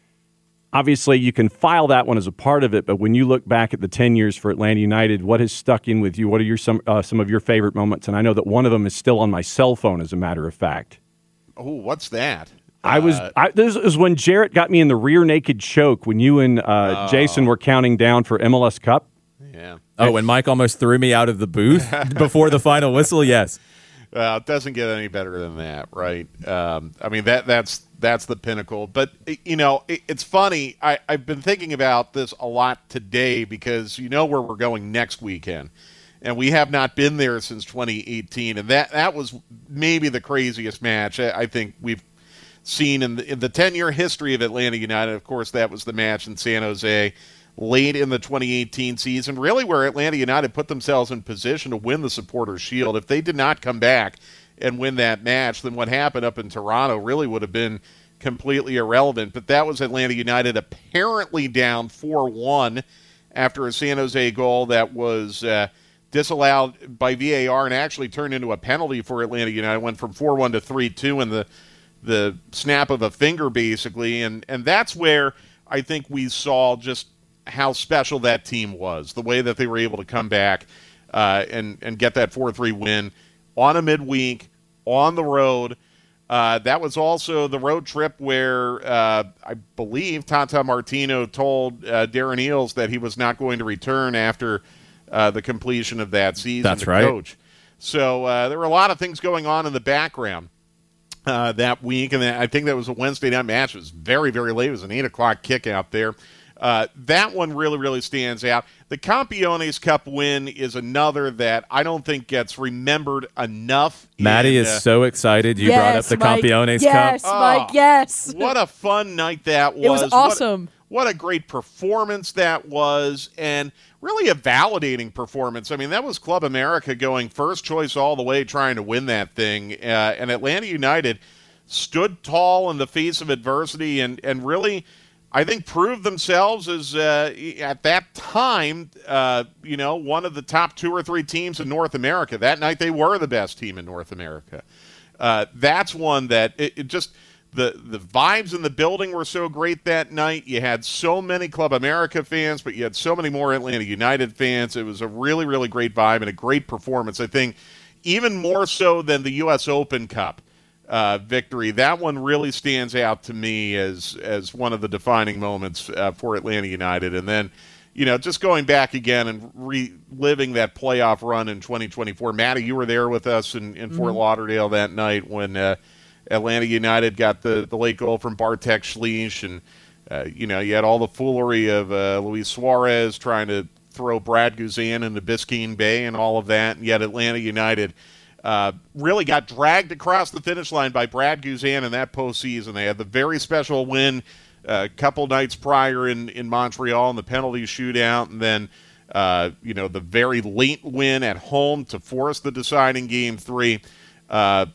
obviously you can file that one as a part of it, but when you look back at the ten years for Atlanta United, what has stuck in with you? What are your some uh, some of your favorite moments? And I know that one of them is still on my cell phone, as a matter of fact. Oh, what's that? I was. Uh, I, this was when Jarrett got me in the rear naked choke when you and uh, oh. Jason were counting down for M L S Cup. Yeah. Oh, when Mike almost threw me out of the booth before the final whistle. Yes. Well, it doesn't get any better than that, right? Um, I mean, that that's that's the pinnacle. But, you know, it, it's funny. I, I've been thinking about this a lot today because you know where we're going next weekend. And we have not been there since twenty eighteen. And that, that was maybe the craziest match I, I think we've seen in the, in the ten-year history of Atlanta United. Of course, that was the match in San Jose late in the twenty eighteen season, really where Atlanta United put themselves in position to win the Supporters' Shield. If they did not come back and win that match, then what happened up in Toronto really would have been completely irrelevant. But that was Atlanta United apparently down four one after a San Jose goal that was uh, disallowed by V A R and actually turned into a penalty for Atlanta United. Went from four one to three two in the the snap of a finger, basically. And, and that's where I think we saw just how special that team was, the way that they were able to come back uh, and, and get that four three win on a midweek, on the road. Uh, that was also the road trip where uh, I believe Tata Martino told uh, Darren Eales that he was not going to return after uh, the completion of that season. That's to right. Coach. So uh, there were a lot of things going on in the background uh, that week, and I think that was a Wednesday night match. It was very, very late. It was an eight o'clock kick out there. Uh, that one really, really stands out. The Campeones Cup win is another that I don't think gets remembered enough. Maddie in, is uh, so excited you yes, brought up the Mike, Campeones yes, Cup. Mike, Oh, yes. What a fun night that was. It was awesome. What, what a great performance that was, and really a validating performance. I mean, that was Club America going first choice all the way, trying to win that thing. Uh, and Atlanta United stood tall in the face of adversity and, and really – I think proved themselves as, uh, at that time, uh, you know, one of the top two or three teams in North America. That night they were the best team in North America. Uh, that's one that it, it just the, – the vibes in the building were so great that night. You had so many Club America fans, but you had so many more Atlanta United fans. It was a really, really great vibe and a great performance. I think even more so than the U S Open Cup Uh, victory. That one really stands out to me as as one of the defining moments uh, for Atlanta United. And then, you know, just going back again and reliving that playoff run in twenty twenty-four. Maddie, you were there with us in, in mm-hmm. Fort Lauderdale that night when uh, Atlanta United got the, the late goal from Bartek Schliech. And, uh, you know, you had all the foolery of uh, Luis Suarez trying to throw Brad Guzan into Biscayne Bay and all of that. And yet Atlanta United Uh, really got dragged across the finish line by Brad Guzan in that postseason. They had the very special win a uh, couple nights prior in, in Montreal in the penalty shootout, and then uh, you know the very late win at home to force the deciding game three. Uh,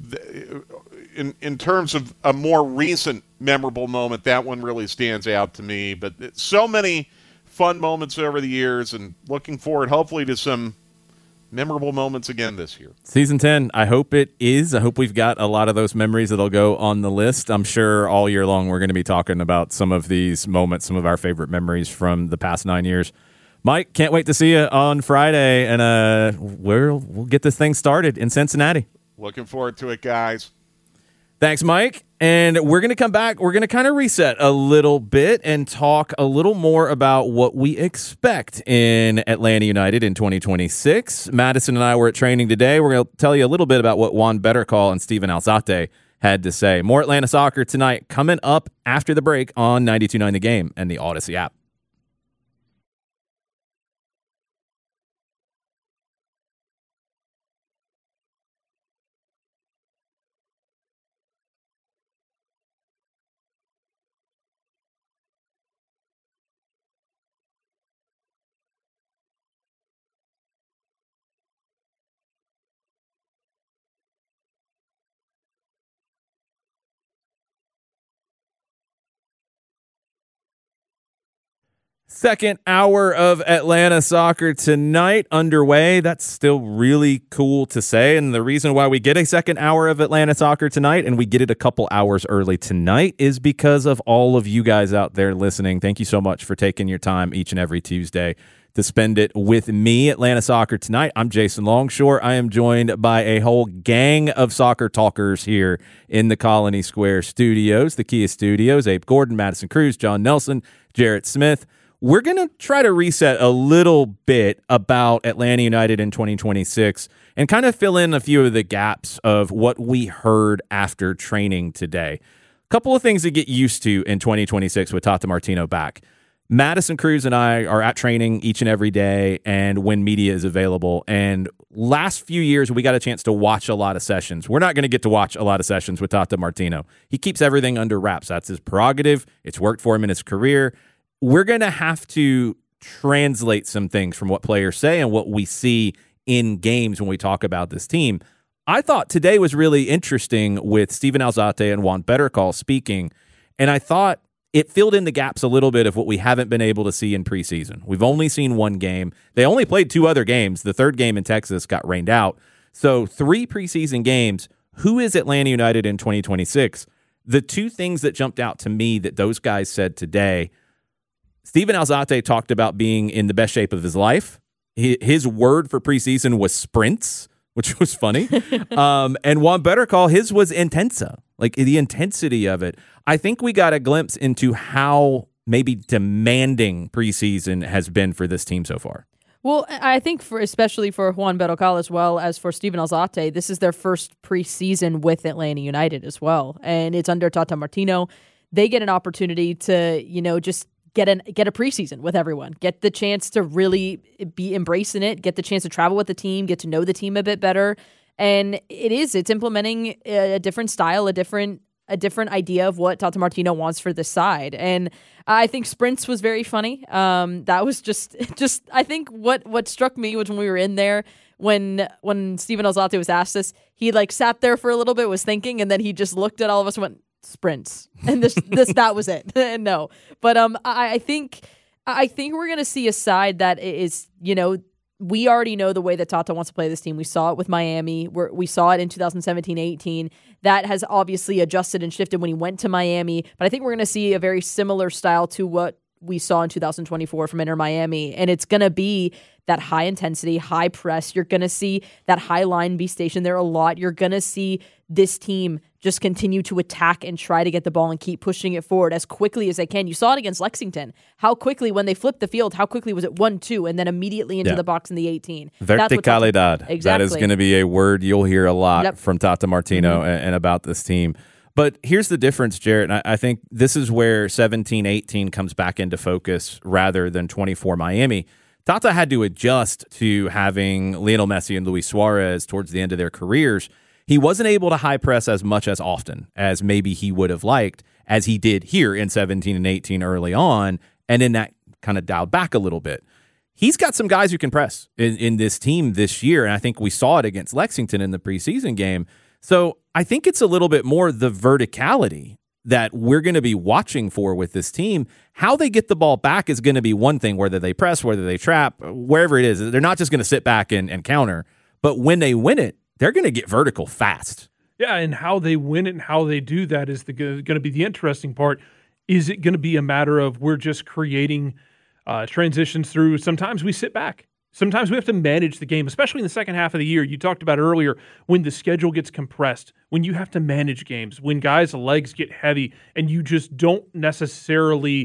in in terms of a more recent memorable moment, that one really stands out to me. But so many fun moments over the years, and looking forward, hopefully, to some memorable moments again this year. Season ten, I hope it is. I hope we've got a lot of those memories that'll go on the list. I'm sure all year long we're going to be talking about some of these moments, some of our favorite memories from the past nine years. Mike, can't wait to see you on Friday, and uh, we'll, we'll get this thing started in Cincinnati. Looking forward to it, guys. Thanks, Mike. And we're going to come back. We're going to kind of reset a little bit and talk a little more about what we expect in Atlanta United in twenty twenty-six. Madison and I were at training today. We're going to tell you a little bit about what Juan Bettercall and Steven Alzate had to say. More Atlanta soccer tonight coming up after the break on ninety-two point nine The Game and the Odyssey app. Second hour of Atlanta Soccer Tonight underway. That's still really cool to say. And the reason why we get a second hour of Atlanta Soccer Tonight, and we get it a couple hours early tonight, is because of all of you guys out there listening. Thank you so much for taking your time each and every Tuesday to spend it with me. Atlanta Soccer Tonight. I'm Jason Longshore. I am joined by a whole gang of soccer talkers here in the Colony Square studios, the Kia studios. Abe Gordon, Madison Cruz, John Nelson, Jarrett Smith. We're going to try to reset a little bit about Atlanta United in twenty twenty-six and kind of fill in a few of the gaps of what we heard after training today. A couple of things to get used to in twenty twenty-six with Tata Martino back. Madison Cruz and I are at training each and every day and when media is available. And last few years, we got a chance to watch a lot of sessions. We're not going to get to watch a lot of sessions with Tata Martino. He keeps everything under wraps. That's his prerogative. It's worked for him in his career. We're going to have to translate some things from what players say and what we see in games when we talk about this team. I thought today was really interesting with Steven Alzate and Juan Bettercall speaking, and I thought it filled in the gaps a little bit of what we haven't been able to see in preseason. We've only seen one game. They only played two other games. The third game in Texas got rained out. So three preseason games. Who is Atlanta United in twenty twenty-six? The two things that jumped out to me that those guys said today, Steven Alzate talked about being in the best shape of his life. His word for preseason was sprints, which was funny. um, and Juan Bettercall, his was intensa, like the intensity of it. I think we got a glimpse into how maybe demanding preseason has been for this team so far. Well, I think for especially for Juan Bettercall as well as for Steven Alzate, this is their first preseason with Atlanta United as well. And it's under Tata Martino. They get an opportunity to, you know, just Get an get a preseason with everyone. Get the chance to really be embracing it. Get the chance to travel with the team. Get to know the team a bit better. And it is. It's implementing a different style, a different a different idea of what Tata Martino wants for this side. And I think sprints was very funny. Um, that was just just. I think what what struck me was when we were in there. When when Steven Alzate was asked this, he like sat there for a little bit, was thinking, and then he just looked at all of us and went, sprints, and this this that was it. No, but um I, I think I think we're gonna see a side that is, you know, we already know the way that Tata wants to play this team. We saw it with Miami. We're, we saw it in two thousand seventeen eighteen. That has obviously adjusted and shifted when he went to Miami, but I think we're gonna see a very similar style to what we saw in two thousand twenty-four from Inter Miami, and it's gonna be that high intensity, high press. You're gonna see that high line be stationed there a lot. You're gonna see this team just continue to attack and try to get the ball and keep pushing it forward as quickly as they can. You saw it against Lexington. How quickly, when they flipped the field, how quickly was it one two and then immediately into yeah. the box in the eighteen? Verticalidad. Exactly. That is going to be a word you'll hear a lot yep. from Tata Martino mm-hmm. and, and about this team. But here's the difference, Jarrett, and I, I think this is where seventeen eighteen comes back into focus rather than twenty-four Miami. Tata had to adjust to having Lionel Messi and Luis Suarez towards the end of their careers. He wasn't able to high press as much as often as maybe he would have liked, as he did here in seventeen and eighteen early on, and then that kind of dialed back a little bit. He's got some guys who can press in, in this team this year, and I think we saw it against Lexington in the preseason game. So I think it's a little bit more the verticality that we're going to be watching for with this team. How they get the ball back is going to be one thing, whether they press, whether they trap, wherever it is. They're not just going to sit back and, and counter, but when they win it, they're going to get vertical fast. Yeah, and how they win it and how they do that is the, going to be the interesting part. Is it going to be a matter of we're just creating uh, transitions through? Sometimes we sit back. Sometimes we have to manage the game, especially in the second half of the year. You talked about earlier when the schedule gets compressed, when you have to manage games, when guys' legs get heavy and you just don't necessarily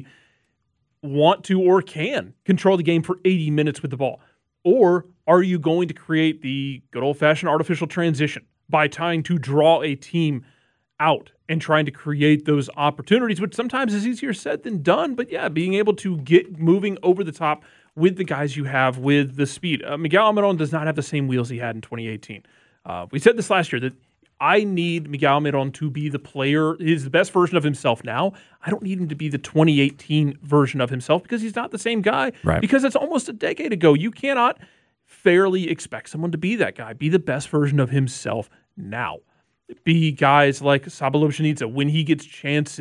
want to or can control the game for eighty minutes with the ball. Or are you going to create the good old-fashioned artificial transition by trying to draw a team out and trying to create those opportunities, which sometimes is easier said than done. But yeah, being able to get moving over the top with the guys you have, with the speed. Uh, Miguel Almiron does not have the same wheels he had in twenty eighteen. Uh, we said this last year, that I need Miguel Almiron to be the player, he's the best version of himself now. I don't need him to be the twenty eighteen version of himself because he's not the same guy. Right. Because it's almost a decade ago. You cannot fairly expect someone to be that guy. Be the best version of himself now. Be guys like Sabalo Shanidze when he gets chances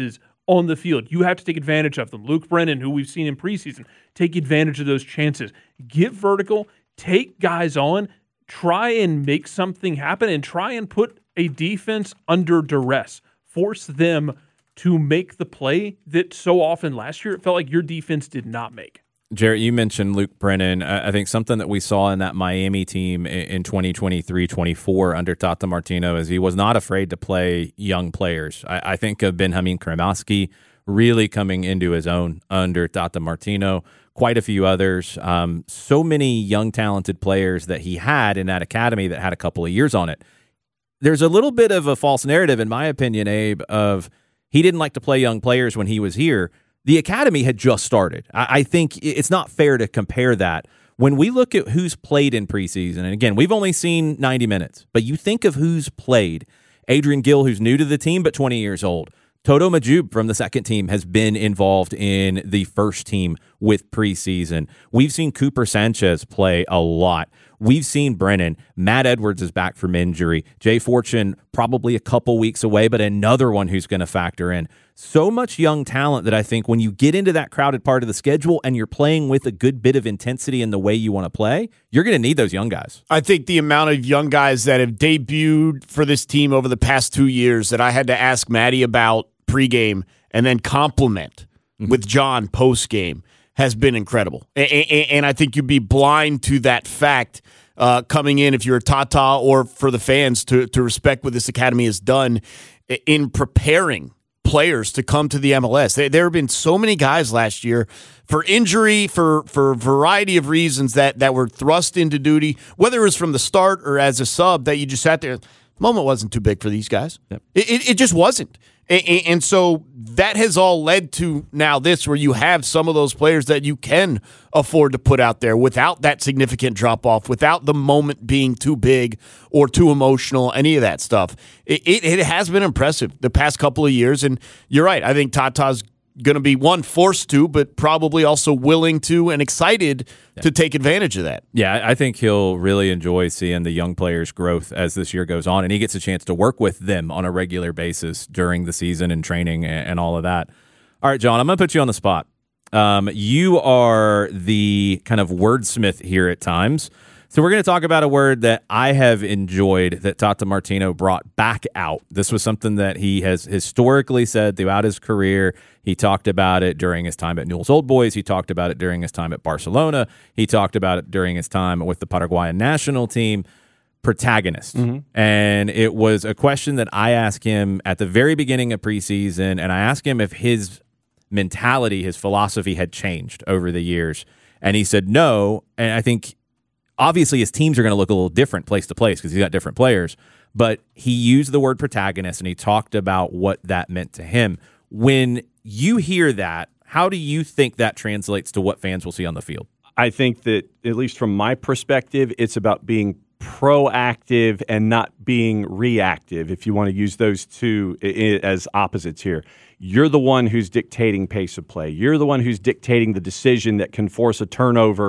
on the field. You have to take advantage of them. Luke Brennan, who we've seen in preseason, take advantage of those chances. Get vertical, take guys on, try and make something happen, and try and put a defense under duress. Force them to make the play that so often last year it felt like your defense did not make. Jarrett, you mentioned Luke Brennan. I think something that we saw in that Miami team in twenty twenty-three twenty-four under Tata Martino is he was not afraid to play young players. I, I think of Benjamin Kremasky really coming into his own under Tata Martino, quite a few others. Um, so many young, talented players that he had in that academy that had a couple of years on it. There's a little bit of a false narrative, in my opinion, Abe, of he didn't like to play young players when he was here. The academy had just started. I think it's not fair to compare that. When we look at who's played in preseason, and again, we've only seen ninety minutes, but you think of who's played. Adrian Gill, who's new to the team, but twenty years old. Toto Majub from the second team has been involved in the first team with preseason. We've seen Cooper Sanchez play a lot. We've seen Brennan. Matt Edwards is back from injury. Jay Fortune probably a couple weeks away, but another one who's going to factor in. So much young talent that I think when you get into that crowded part of the schedule and you're playing with a good bit of intensity in the way you want to play, you're going to need those young guys. I think the amount of young guys that have debuted for this team over the past two years that I had to ask Maddie about pregame and then compliment mm-hmm. with John postgame has been incredible. And I think you'd be blind to that fact uh, coming in if you're a Tata or for the fans to, to respect what this academy has done in preparing players to come to the M L S. There have been so many guys last year for injury, for for a variety of reasons that, that were thrust into duty, whether it was from the start or as a sub, that you just sat there. The moment wasn't too big for these guys. Yep. It, it, it just wasn't. And so that has all led to now this, where you have some of those players that you can afford to put out there without that significant drop-off, without the moment being too big or too emotional, any of that stuff. It, it, it has been impressive the past couple of years, and you're right. I think Tata's going to be, one, forced to, but probably also willing to and excited yeah. to take advantage of that. Yeah, I think he'll really enjoy seeing the young players' growth as this year goes on, and he gets a chance to work with them on a regular basis during the season and training and, and all of that. All right, John, I'm going to put you on the spot. Um, you are the kind of wordsmith here at times. So we're going to talk about a word that I have enjoyed that Tata Martino brought back out. This was something that he has historically said throughout his career. He talked about it during his time at Newell's Old Boys. He talked about it during his time at Barcelona. He talked about it during his time with the Paraguayan national team. Protagonist. Mm-hmm. And it was a question that I asked him at the very beginning of preseason, and I asked him if his mentality, his philosophy had changed over the years. And he said no, and I think obviously his teams are going to look a little different place to place because he's got different players, but he used the word protagonist and he talked about what that meant to him. When you hear that, how do you think that translates to what fans will see on the field? I think that, at least from my perspective, it's about being proactive and not being reactive, if you want to use those two as opposites here. You're the one who's dictating pace of play. You're the one who's dictating the decision that can force a turnover.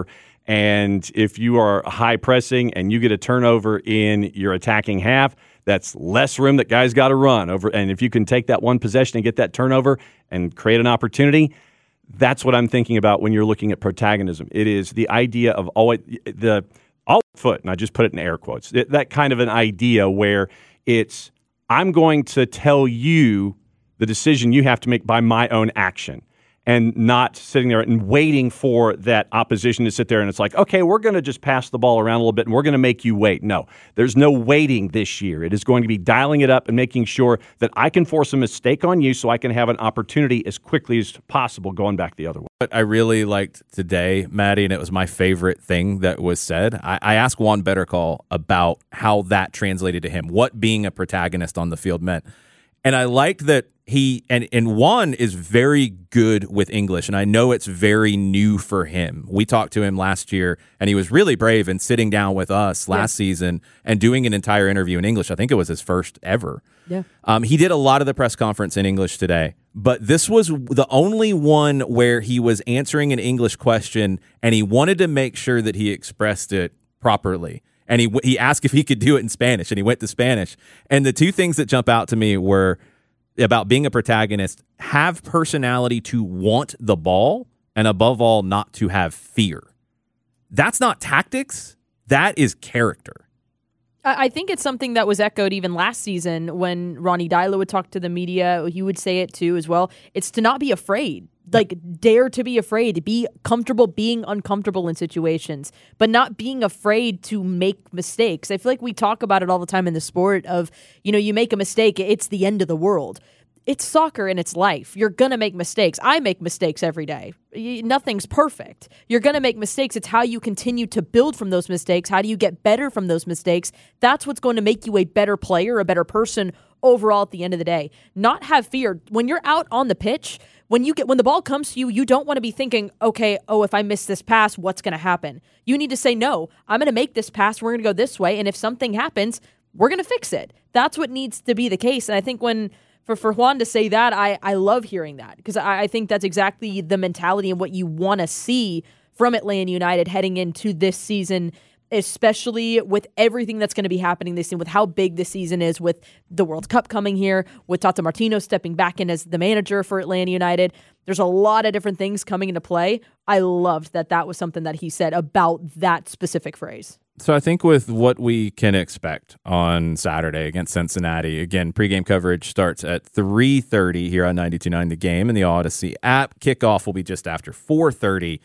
And if you are high pressing and you get a turnover in your attacking half, that's less room that guys got to run over. And if you can take that one possession and get that turnover and create an opportunity, that's what I'm thinking about when you're looking at protagonism. It is the idea of always the all foot, and I just put it in air quotes, that kind of an idea where it's, I'm going to tell you the decision you have to make by my own action. And not sitting there and waiting for that opposition to sit there and it's like, okay, we're going to just pass the ball around a little bit and we're going to make you wait. No, there's no waiting this year. It is going to be dialing it up and making sure that I can force a mistake on you so I can have an opportunity as quickly as possible going back the other way. What I really liked today, Maddie, and it was my favorite thing that was said, I, I asked Juan Bettercall about how that translated to him, what being a protagonist on the field meant. And I liked that he, and, and Juan is very good with English, and I know it's very new for him. We talked to him last year, and he was really brave in sitting down with us last yeah. season and doing an entire interview in English. I think it was his first ever. Yeah. Um, he did a lot of the press conference in English today, but this was the only one where he was answering an English question, and he wanted to make sure that he expressed it properly. And he he asked if he could do it in Spanish, and he went to Spanish. And the two things that jump out to me were about being a protagonist have personality to want the ball and above all not to have fear. That's not tactics. That is character. I think it's something that was echoed even last season when Ronnie Dyla would talk to the media. He would say it too as well. It's to not be afraid. Like, dare to be afraid, be comfortable being uncomfortable in situations, but not being afraid to make mistakes. I feel like we talk about it all the time in the sport of, you know, you make a mistake, it's the end of the world. It's soccer and it's life. You're going to make mistakes. I make mistakes every day. Nothing's perfect. You're going to make mistakes. It's how you continue to build from those mistakes. How do you get better from those mistakes? That's what's going to make you a better player, a better person overall at the end of the day. Not have fear. When you're out on the pitch, when you get when the ball comes to you, you don't want to be thinking, okay, oh, if I miss this pass, what's going to happen? You need to say, no, I'm going to make this pass. We're going to go this way. And if something happens, we're going to fix it. That's what needs to be the case. And I think when For for Juan to say that, I, I love hearing that because I, I think that's exactly the mentality and what you want to see from Atlanta United heading into this season, especially with everything that's going to be happening this season, with how big this season is, with the World Cup coming here, with Tata Martino stepping back in as the manager for Atlanta United. There's a lot of different things coming into play. I loved that that was something that he said about that specific phrase. So I think with what we can expect on Saturday against Cincinnati, again, pregame coverage starts at three thirty here on ninety-two point nine The Game and the Odyssey app. Kickoff will be just after four thirty.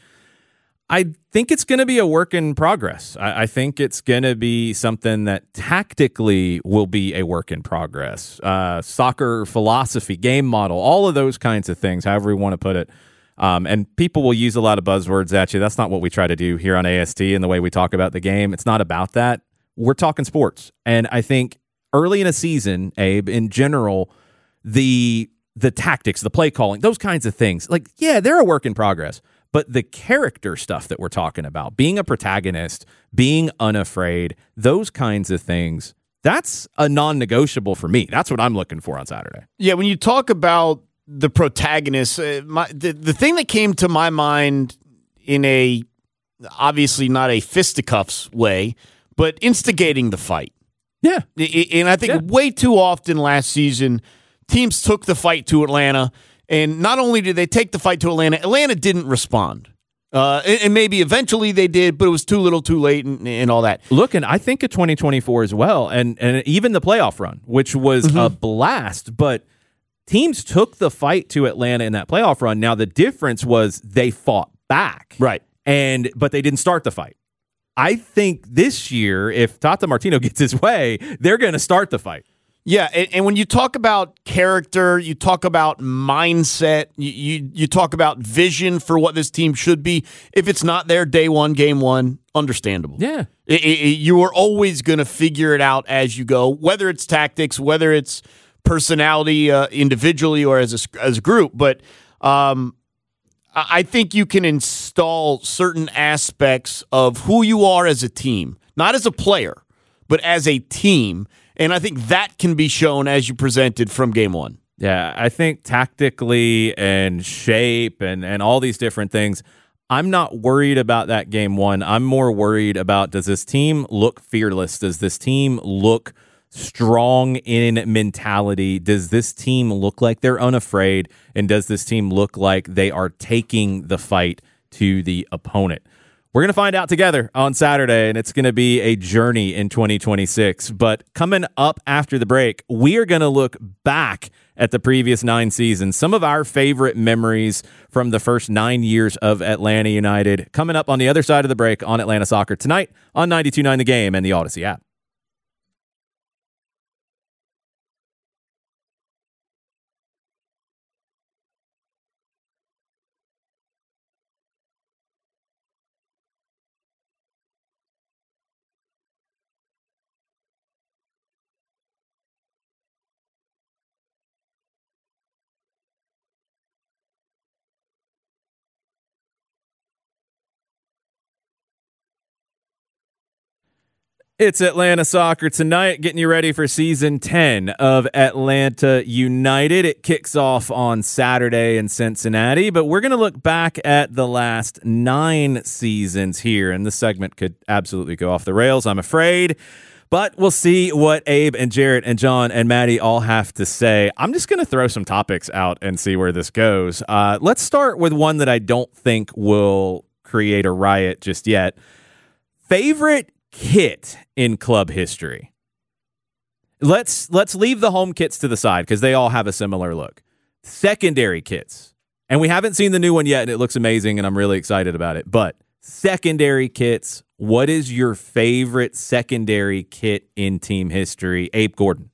I think it's going to be a work in progress. I, I think it's going to be something that tactically will be a work in progress. Uh, soccer philosophy, game model, all of those kinds of things, however we want to put it. Um, and people will use a lot of buzzwords at you. That's not what we try to do here on A S T and the way we talk about the game. It's not about that. We're talking sports. And I think early in a season, Abe, in general, the the tactics, the play calling, those kinds of things, like, yeah, they're a work in progress. But the character stuff that we're talking about, being a protagonist, being unafraid, those kinds of things, that's a non-negotiable for me. That's what I'm looking for on Saturday. Yeah, when you talk about the protagonist, uh, my, the, the thing that came to my mind in a, obviously not a fisticuffs way, but instigating the fight. Yeah. And I think yeah. way too often last season, teams took the fight to Atlanta, and not only did they take the fight to Atlanta, Atlanta didn't respond. Uh, and, and maybe eventually they did, but it was too little too late and, and all that. Look, and I think of twenty twenty-four as well, and, and even the playoff run, which was mm-hmm. a blast, but teams took the fight to Atlanta in that playoff run. Now, the difference was they fought back. Right. And but they didn't start the fight. I think this year, if Tata Martino gets his way, they're going to start the fight. Yeah, and, and when you talk about character, you talk about mindset, you, you you talk about vision for what this team should be. If it's not there day one, game one, understandable. Yeah. It, it, you are always going to figure it out as you go, whether it's tactics, whether it's personality uh, individually or as a, as a group. But um, I think you can install certain aspects of who you are as a team, not as a player, but as a team. And I think that can be shown as you presented from game one. Yeah, I think tactically and shape and, and all these different things, I'm not worried about that game one. I'm more worried about, does this team look fearless? Does this team look strong in mentality? Does this team look like they're unafraid? And does this team look like they are taking the fight to the opponent? We're going to find out together on Saturday, and it's going to be a journey in twenty twenty-six. But coming up after the break, we are going to look back at the previous nine seasons, some of our favorite memories from the first nine years of Atlanta United. Coming up on the other side of the break on Atlanta Soccer tonight on ninety-two point nine The Game and the Odyssey app. It's Atlanta Soccer tonight, getting you ready for season ten of Atlanta United. It kicks off on Saturday in Cincinnati, but we're going to look back at the last nine seasons here, and this segment could absolutely go off the rails, I'm afraid. But we'll see what Abe and Jarrett and John and Maddie all have to say. I'm just going to throw some topics out and see where this goes. Uh, let's start with one that I don't think will create a riot just yet. Favorite kit in club history? Let's let's leave the home kits to the side because they all have a similar look. Secondary kits. And we haven't seen the new one yet, and it looks amazing, and I'm really excited about it. But secondary kits, what is your favorite secondary kit in team history? Abe Gordon.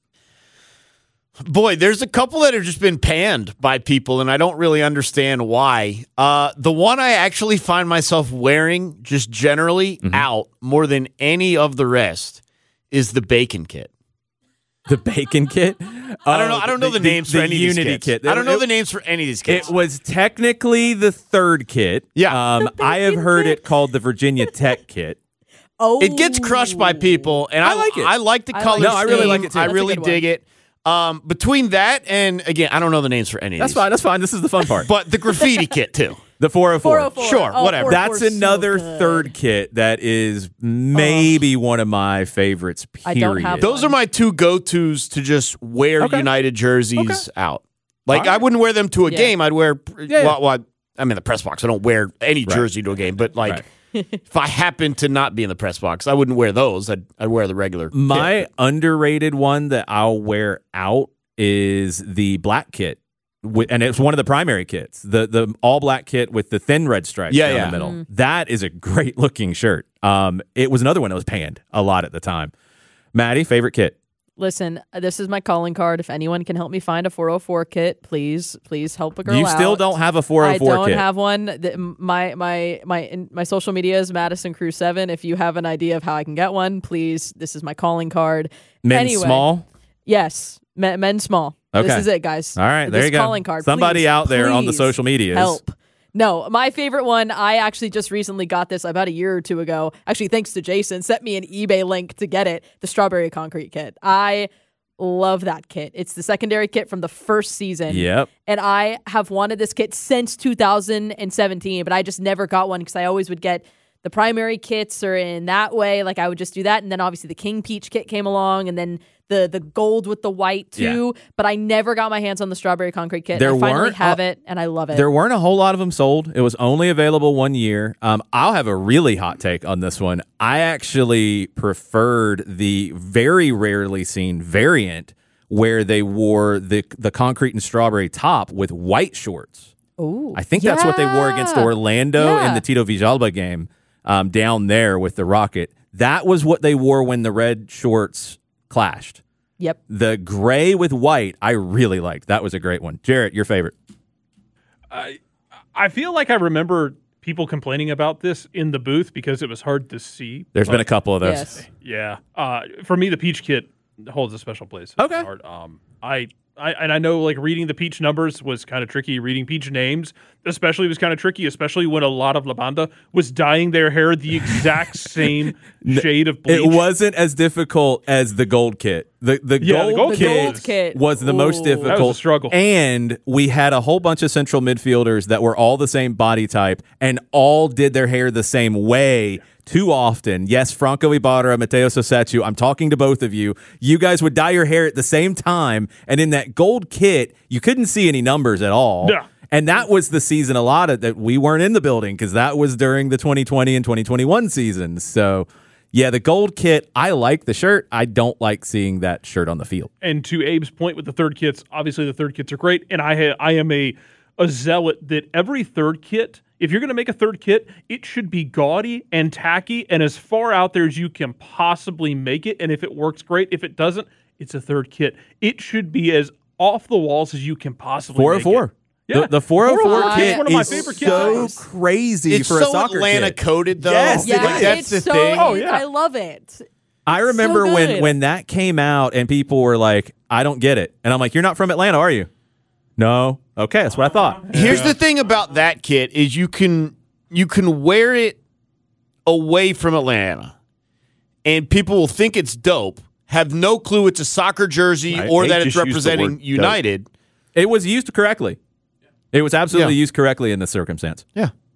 Boy, there's a couple that have just been panned by people, and I don't really understand why. Uh, the one I actually find myself wearing just generally mm-hmm. out more than any of the rest is the bacon kit. The bacon kit? I don't know. I don't know the, the names the, for any the of these Unity kits. kit. I don't know it, the names for any of these kits. It was technically the third kit. Yeah. Um, I have heard kit. it called the Virginia Tech kit. Oh, it gets crushed by people, and I, I like it. I like the I color. like no, I really like it too. I That's really dig one. it. Um, between that and again, I don't know the names for any of That's these. fine. That's fine. This is the fun part. But the graffiti kit too. The four oh four. four oh four. Sure, Oh, whatever. four oh four That's is another so good. third kit that is maybe oh. one of my favorites, period. I don't have Those are my two go-tos to just wear Okay. United jerseys Okay. out. Like, All right. I wouldn't wear them to a Yeah. game. I'd wear, Yeah. well, well, I'm in the press box. I don't wear any Right. jersey to a game. But, like, Right. if I happen to not be in the press box, I wouldn't wear those. I'd, I'd wear the regular My kit. underrated one that I'll wear out is the black kit. And it's one of the primary kits, the the all black kit with the thin red stripes Yeah, down yeah. the middle. Mm. That is a great looking shirt. Um, it was another one that was panned a lot at the time. Maddie, favorite kit? Listen, this is my calling card. If anyone can help me find a four oh four kit, please, please help a girl You out. still don't have a four oh four I don't kit. have one. The- My my my my social media is Madison Crew seven. If you have an idea of how I can get one, please. This is my calling card. Men's anyway, small. Yes, men, men small. Okay. This is it, guys. All right, there This you go. calling card. Somebody Please, out there on the please social medias. help. No, my favorite one, I actually just recently got this about a year or two ago. Actually, thanks to Jason, sent me an eBay link to get it, the Strawberry Concrete kit. I love that kit. It's the secondary kit from the first season. Yep. And I have wanted this kit since two thousand seventeen, but I just never got one because I always would get the primary kits or in that way. Like I would just do that. And then obviously the King Peach kit came along and then the the gold with the white too. Yeah. But I never got my hands on the Strawberry Concrete kit. There I finally weren't, have uh, it and I love it. There weren't a whole lot of them sold. It was only available one year. Um, I'll have a really hot take on this one. I actually preferred the very rarely seen variant where they wore the the concrete and strawberry top with white shorts. Ooh, I think that's what they wore against yeah. Orlando Yeah. in the Tito Villalba game um, down there with the Rocket. That was what they wore when the red shorts clashed. Yep. The gray with white, I really liked. That was a great one. Jarrett, your favorite? I I feel like I remember people complaining about this in the booth because it was hard to see. There's but been a couple of those. Yes. Yeah. Uh, for me, the Peach kit holds a special place. in Okay. my heart. Um, I, I and I know like reading the Peach numbers was kind of tricky. Reading Peach names, especially, was kind of tricky. Especially when a lot of La Banda was dyeing their hair the exact same shade of bleach. It wasn't as difficult as the gold kit. The the Yeah, the gold, gold The kit, gold kit. was the most Ooh. difficult. That was a struggle. And we had a whole bunch of central midfielders that were all the same body type and all did their hair the same way too often. Yes, Franco Ibarra, Mateo Sosechu, I'm talking to both of you. You guys would dye your hair at the same time, and in that gold kit, you couldn't see any numbers at all. Yeah. And that was the season a lot of that we weren't in the building because that was during the twenty twenty and twenty twenty-one seasons. So, yeah, the gold kit, I like the shirt. I don't like seeing that shirt on the field. And to Abe's point with the third kits, obviously the third kits are great, and I ha- I am a a zealot that every third kit, if you're going to make a third kit, it should be gaudy and tacky and as far out there as you can possibly make it. And if it works, great. If it doesn't, it's a third kit. It should be as off the walls as you can possibly four oh make four. it. Yeah. The, the four oh four four oh four kit is one of my is favorite kits so ever. crazy It's for so a soccer Atlanta kit. coded, though. Yes, Yeah, it like, is. that's it's the so, thing. Oh, yeah. I love it. I remember So when good. when that came out and people were like, I don't get it. And I'm like, you're not from Atlanta, are you? No. Okay, that's what I thought. Here's the thing about that kit is you can you can wear it away from Atlanta, and people will think it's dope, have no clue it's a soccer jersey Right. or They that it's just used the representing word dope. United. It was used correctly. It was absolutely Yeah. used correctly in this circumstance. Yeah.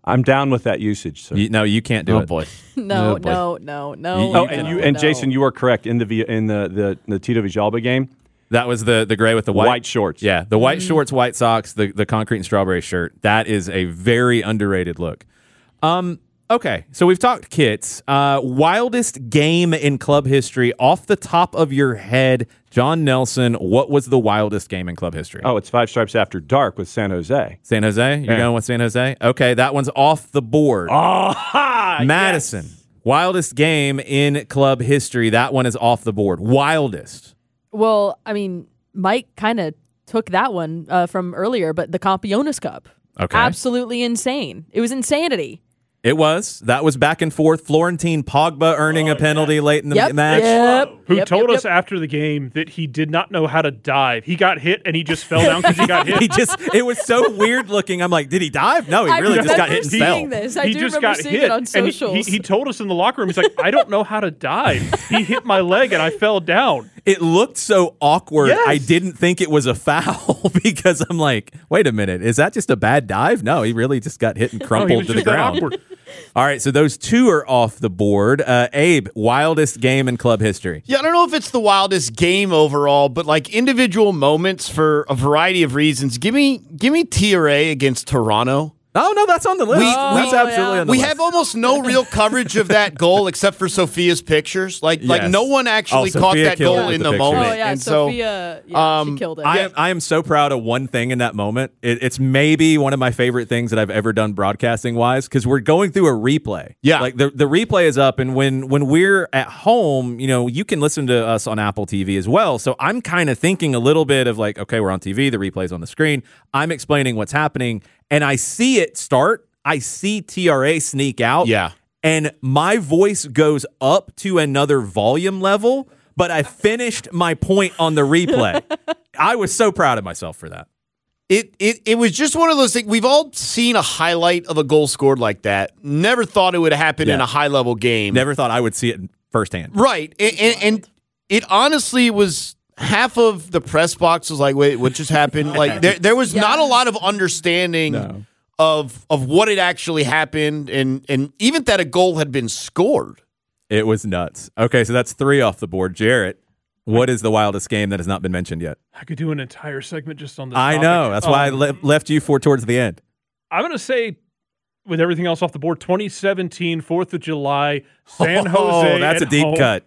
I'm down with that usage. So. You, no, you can't do Oh it. boy. No, Oh, boy. no, no, no. You- you Oh, can- and you no, and no. Jason, you are correct in the V- in the the, the Tito Villalba game. That was the the gray with the white, White shorts. Yeah, the Mm. white shorts, white socks, the the concrete and strawberry shirt. That is a very underrated look. Um. Okay, so we've talked kits. Uh, wildest game in club history, off the top of your head, John Nelson. What was the wildest game in club history? Oh, it's Five Stripes After Dark with San Jose. San Jose. You're Yeah. going with San Jose. Okay, that one's off the board. Oh, ha, Madison. yes. Wildest game in club history. That one is off the board. Wildest. Well, I mean, Mike kind of took that one uh, from earlier, but the Campeones Cup. Okay. Absolutely insane. It was insanity. It was. That was back and forth. Florentine Pogba earning a penalty late in the Yep. match. Yep. Who Yep, told yep, us yep. after the game that he did not know how to dive. He got hit and he just fell down because he got hit. He just, it was so weird looking. I'm like, did he dive? No, he I really just got remember hit and seeing fell. this. I he do just remember got seeing hit it on and he, he, socials. he told us in the locker room, he's like, I don't know how to dive. He hit my leg and I fell down. It looked so awkward. Yes. I didn't think it was a foul because I'm like, wait a minute, is that just a bad dive? No, he really just got hit and No, he crumpled was to the just that ground. awkward. All right, so those two are off the board. Uh, Abe, wildest game in club history. Yeah, I don't know if it's the wildest game overall, but like individual moments for a variety of reasons. Give me, give me T R A against Toronto. Oh no, that's on the list. We- that's we- absolutely on the We list. have almost no real coverage of that goal except for Sophia's pictures. Like, like Yes. no one actually Oh, caught Sophia that killed it goal with in the the, pictures. moment. Oh, yeah, and so, Sophia, yeah, um, she killed it. I am I am so proud of one thing in that moment. It, it's maybe one of my favorite things that I've ever done broadcasting wise because we're going through a replay. Yeah. like the the replay is up, and when when we're at home, you know, you can listen to us on Apple T V as well. So I'm kind of thinking a little bit of like, okay, we're on T V, the replay's on the screen. I'm explaining what's happening, and I see it start. I see T R A sneak out. Yeah. And my voice goes up to another volume level, but I finished my point on the replay. I was so proud of myself for that. It, it it was just one of those things. We've all seen a highlight of a goal scored like that. Never thought it would happen in Yeah. a high level game. Never thought I would see it firsthand. Right. And, and, and it honestly was half of the press box was like, wait, what just happened? Like there there was not a lot of understanding No. of of what had actually happened and and even that a goal had been scored. It was nuts. Okay, so that's three off the board. Jarrett, what is the wildest game that has not been mentioned yet? I could do an entire segment just on this I topic. know. That's why I Um, le- left you for towards the end. I'm going to say, with everything else off the board, twenty seventeen, fourth of July, San Jose. Oh, that's a at deep home cut.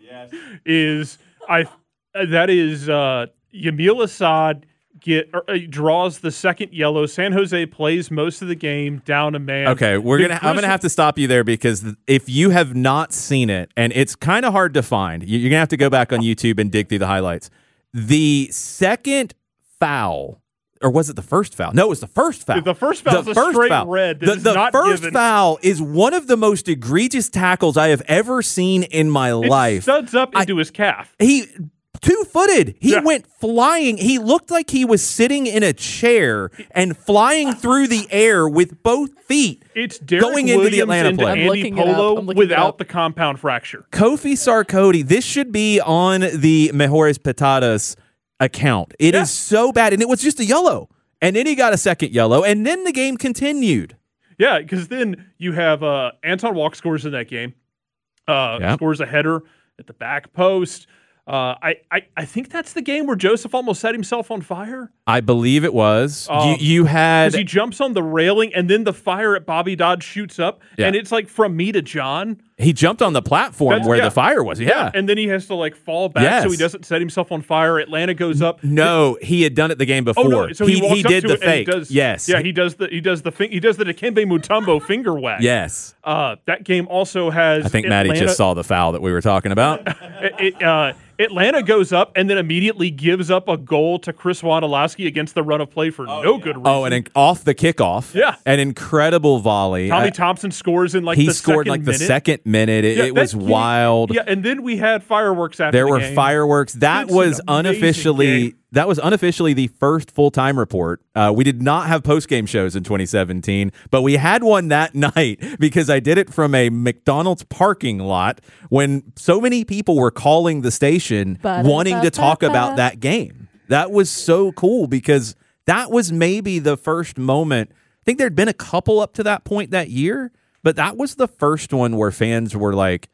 Is I that is uh, Yamil Assad get or, uh, draws the second yellow. San Jose plays most of the game down a man. Okay, we're Then gonna. I'm Chris- gonna have to stop you there because th- if you have not seen it, and it's kind of hard to find, you- you're gonna have to go back on YouTube and dig through the highlights. The second foul, or was it the first foul? No, it was the first foul. The first foul is a straight red that The, is the not first given. foul is one of the most egregious tackles I have ever seen in my It life. studs up I- into his calf. He two-footed. He Yeah. went flying. He looked like he was sitting in a chair and flying through the air with both feet. It's Derek going into the Williams Atlanta into play. I'm Andy looking it up. Polo I'm looking it without up. the compound fracture. Kofi Sarkodie, this should be on the Mejores Patadas account. It is Yeah. so bad. And it was just a yellow. And then he got a second yellow. And then the game continued. Yeah, because then you have uh, Anton Walk scores in that game. Uh, Yeah. Scores a header at the back post. Uh, I, I I think that's the game where Joseph almost set himself on fire. I believe it was. Um, you, you had. Because he jumps on the railing and then the fire at Bobby Dodd shoots up. Yeah. And it's like from me to John. He jumped on the platform That's- where yeah. the fire was. Yeah. And then he has to like fall back so he Yes. doesn't set himself on fire. Atlanta goes up. No, he had done it the game Oh before. no! So he, he, walks he up did to the it and he fake. does, yes. Yeah, he does the he does the fin- he does the Dikembe Mutombo finger whack. Yes. Uh, that game also has. I think Maddie Atlanta, just saw the foul that we were talking about. It, it, uh, Atlanta goes up and then immediately gives up a goal to Chris Wondolowski against the run of play for no good reason. Oh, and in, off the kickoff. Yeah. An incredible volley. Tommy I- Thompson scores in like he the scored second like the minute. second minute. It, Yeah, it was that game- wild. Yeah, and then we had fireworks after There the were game. fireworks. That It's an was amazing unofficially game. that was unofficially the first full time report. Uh, we did not have post game shows in twenty seventeen, but we had one that night because I did it from a McDonald's parking lot when so many people were calling the station wanting to talk about that game. That was so cool because that was maybe the first moment think there'd been a couple up to that point that year, but that was the first one where fans were like,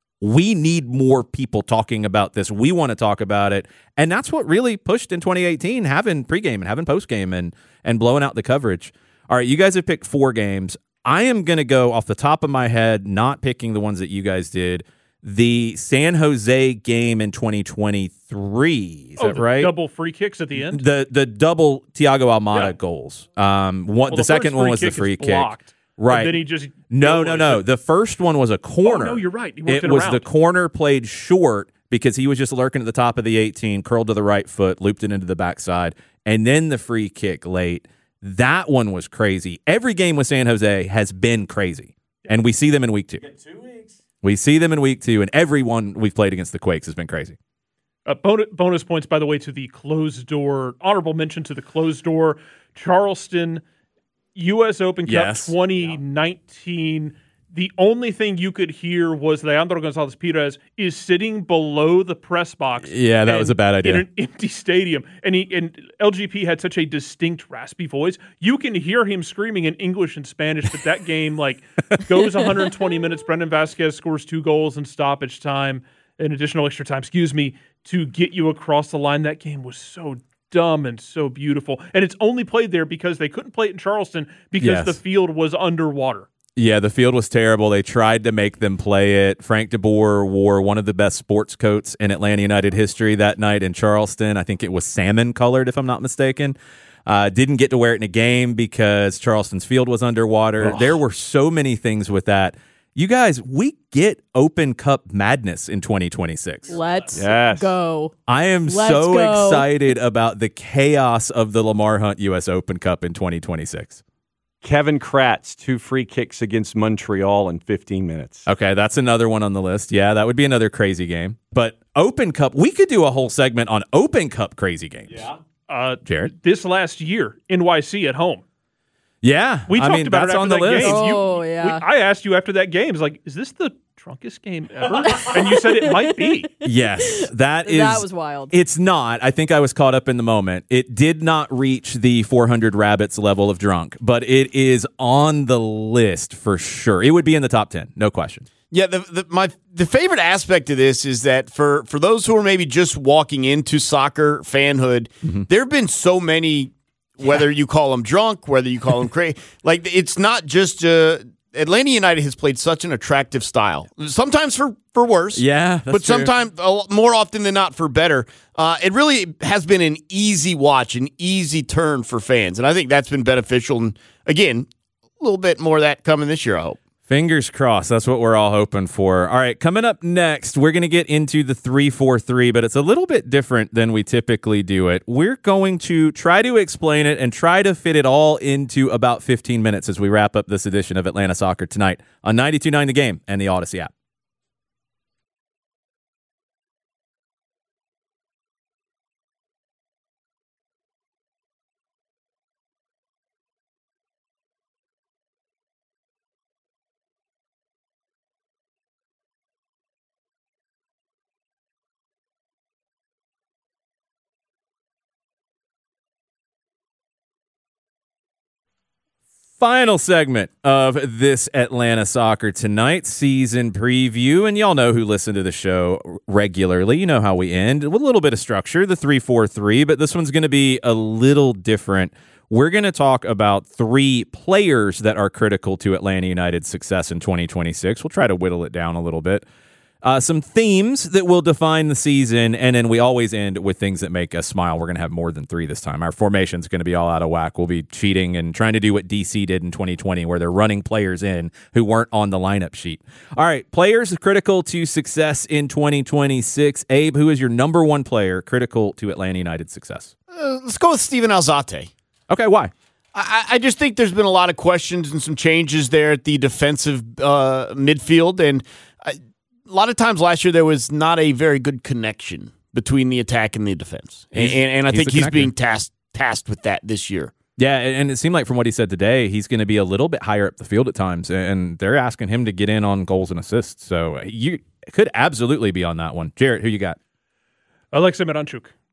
we need more people talking about this. We want to talk about it. And that's what really pushed in twenty eighteen, having pregame and having postgame and, and blowing out the coverage. All right, you guys have picked four games. I am going to go off the top of my head, not picking the ones that you guys did. The San Jose game in twenty twenty-three. Is oh, that right? Double free kicks at the end? The the double Thiago Almada yeah. goals. Um, one, well, the, the second one was the free kick. Blocked. Right. And then he just no, no, no. The first one was a corner. Oh, no, you're right. He it it was around. the corner played short because he was just lurking at the top of the eighteen, curled to the right foot, looped it into the backside, and then the free kick late. That one was crazy. Every game with San Jose has been crazy, and we see them in week two. Two weeks. We see them in week two, and every one we've played against the Quakes has been crazy. Uh, bonus, bonus points, by the way, to the closed door. Honorable mention to the closed door. Charleston U S Open Cup yes. twenty nineteen. Yeah. The only thing you could hear was Leandro Gonzalez Perez is sitting below the press box. Yeah, that was a bad idea. In an empty stadium. And he and L G P had such a distinct, raspy voice. You can hear him screaming in English and Spanish, but that game like goes one hundred twenty minutes. Brendan Vasquez scores two goals in stoppage time, an additional extra time, excuse me, to get you across the line. That game was so dumb and so beautiful. And it's only played there because they couldn't play it in Charleston because yes. the field was underwater. Yeah, the field was terrible. They tried to make them play it. Frank DeBoer wore one of the best sports coats in Atlanta United history that night in Charleston. I think it was salmon colored, if I'm not mistaken. Uh, didn't get to wear it in a game because Charleston's field was underwater. Oh. There were so many things with that. You guys, we get Open Cup madness in twenty twenty-six. Let's yes. go. I am Let's so go. excited about the chaos of the Lamar Hunt U S Open Cup in twenty twenty-six. Kevin Kratz, two free kicks against Montreal in fifteen minutes. Okay, that's another one on the list. Yeah, that would be another crazy game. But Open Cup, we could do a whole segment on Open Cup crazy games. Yeah. Uh, Jared? This last year, N Y C at home. Yeah. We talked I mean, about that's it after on the that list. game. You, Oh, yeah. we, I asked you after that game, it's like, is this the drunkest game ever? And you said it might be. Yes, that is. That was wild. It's not. I think I was caught up in the moment. It did not reach the four hundred rabbits level of drunk, but it is on the list for sure. It would be in the top ten, no question. Yeah, the, the my the favorite aspect of this is that for, for those who are maybe just walking into soccer fanhood, mm-hmm. there have been so many, whether you call them drunk, whether you call them crazy, like it's not just uh, Atlanta United has played such an attractive style, sometimes for, for worse, yeah, but true. sometimes uh, more often than not for better. Uh, it really has been an easy watch, an easy turn for fans, and I think that's been beneficial. And again, a little bit more of that coming this year, I hope. Fingers crossed. That's what we're all hoping for. All right, coming up next, we're going to get into the three four three, but it's a little bit different than we typically do it. We're going to try to explain it and try to fit it all into about fifteen minutes as we wrap up this edition of Atlanta Soccer Tonight on ninety-two point nine The Game and the Odyssey app. Final segment of this Atlanta Soccer Tonight season preview. And y'all know who listen to the show regularly. You know how we end with a little bit of structure, the three four three, but this one's going to be a little different. We're going to talk about three players that are critical to Atlanta United's success in twenty twenty-six. We'll try to whittle it down a little bit. Uh, some themes that will define the season, and then we always end with things that make us smile. We're going to have more than three this time. Our formation's going to be all out of whack. We'll be cheating and trying to do what D C did in twenty twenty, where they're running players in who weren't on the lineup sheet. All right, players critical to success in twenty twenty-six. Abe, who is your number one player critical to Atlanta United's success? Uh, let's go with Steven Alzate. Okay, why? I, I just think there's been a lot of questions and some changes there at the defensive uh, midfield, and I, a lot of times last year there was not a very good connection between the attack and the defense, and, and, and I he's think he's connector. being tasked tasked with that this year. Yeah, and it seemed like from what he said today, he's going to be a little bit higher up the field at times, and they're asking him to get in on goals and assists. So you could absolutely be on that one. Jarrett, who you got? Alexei Miranchuk.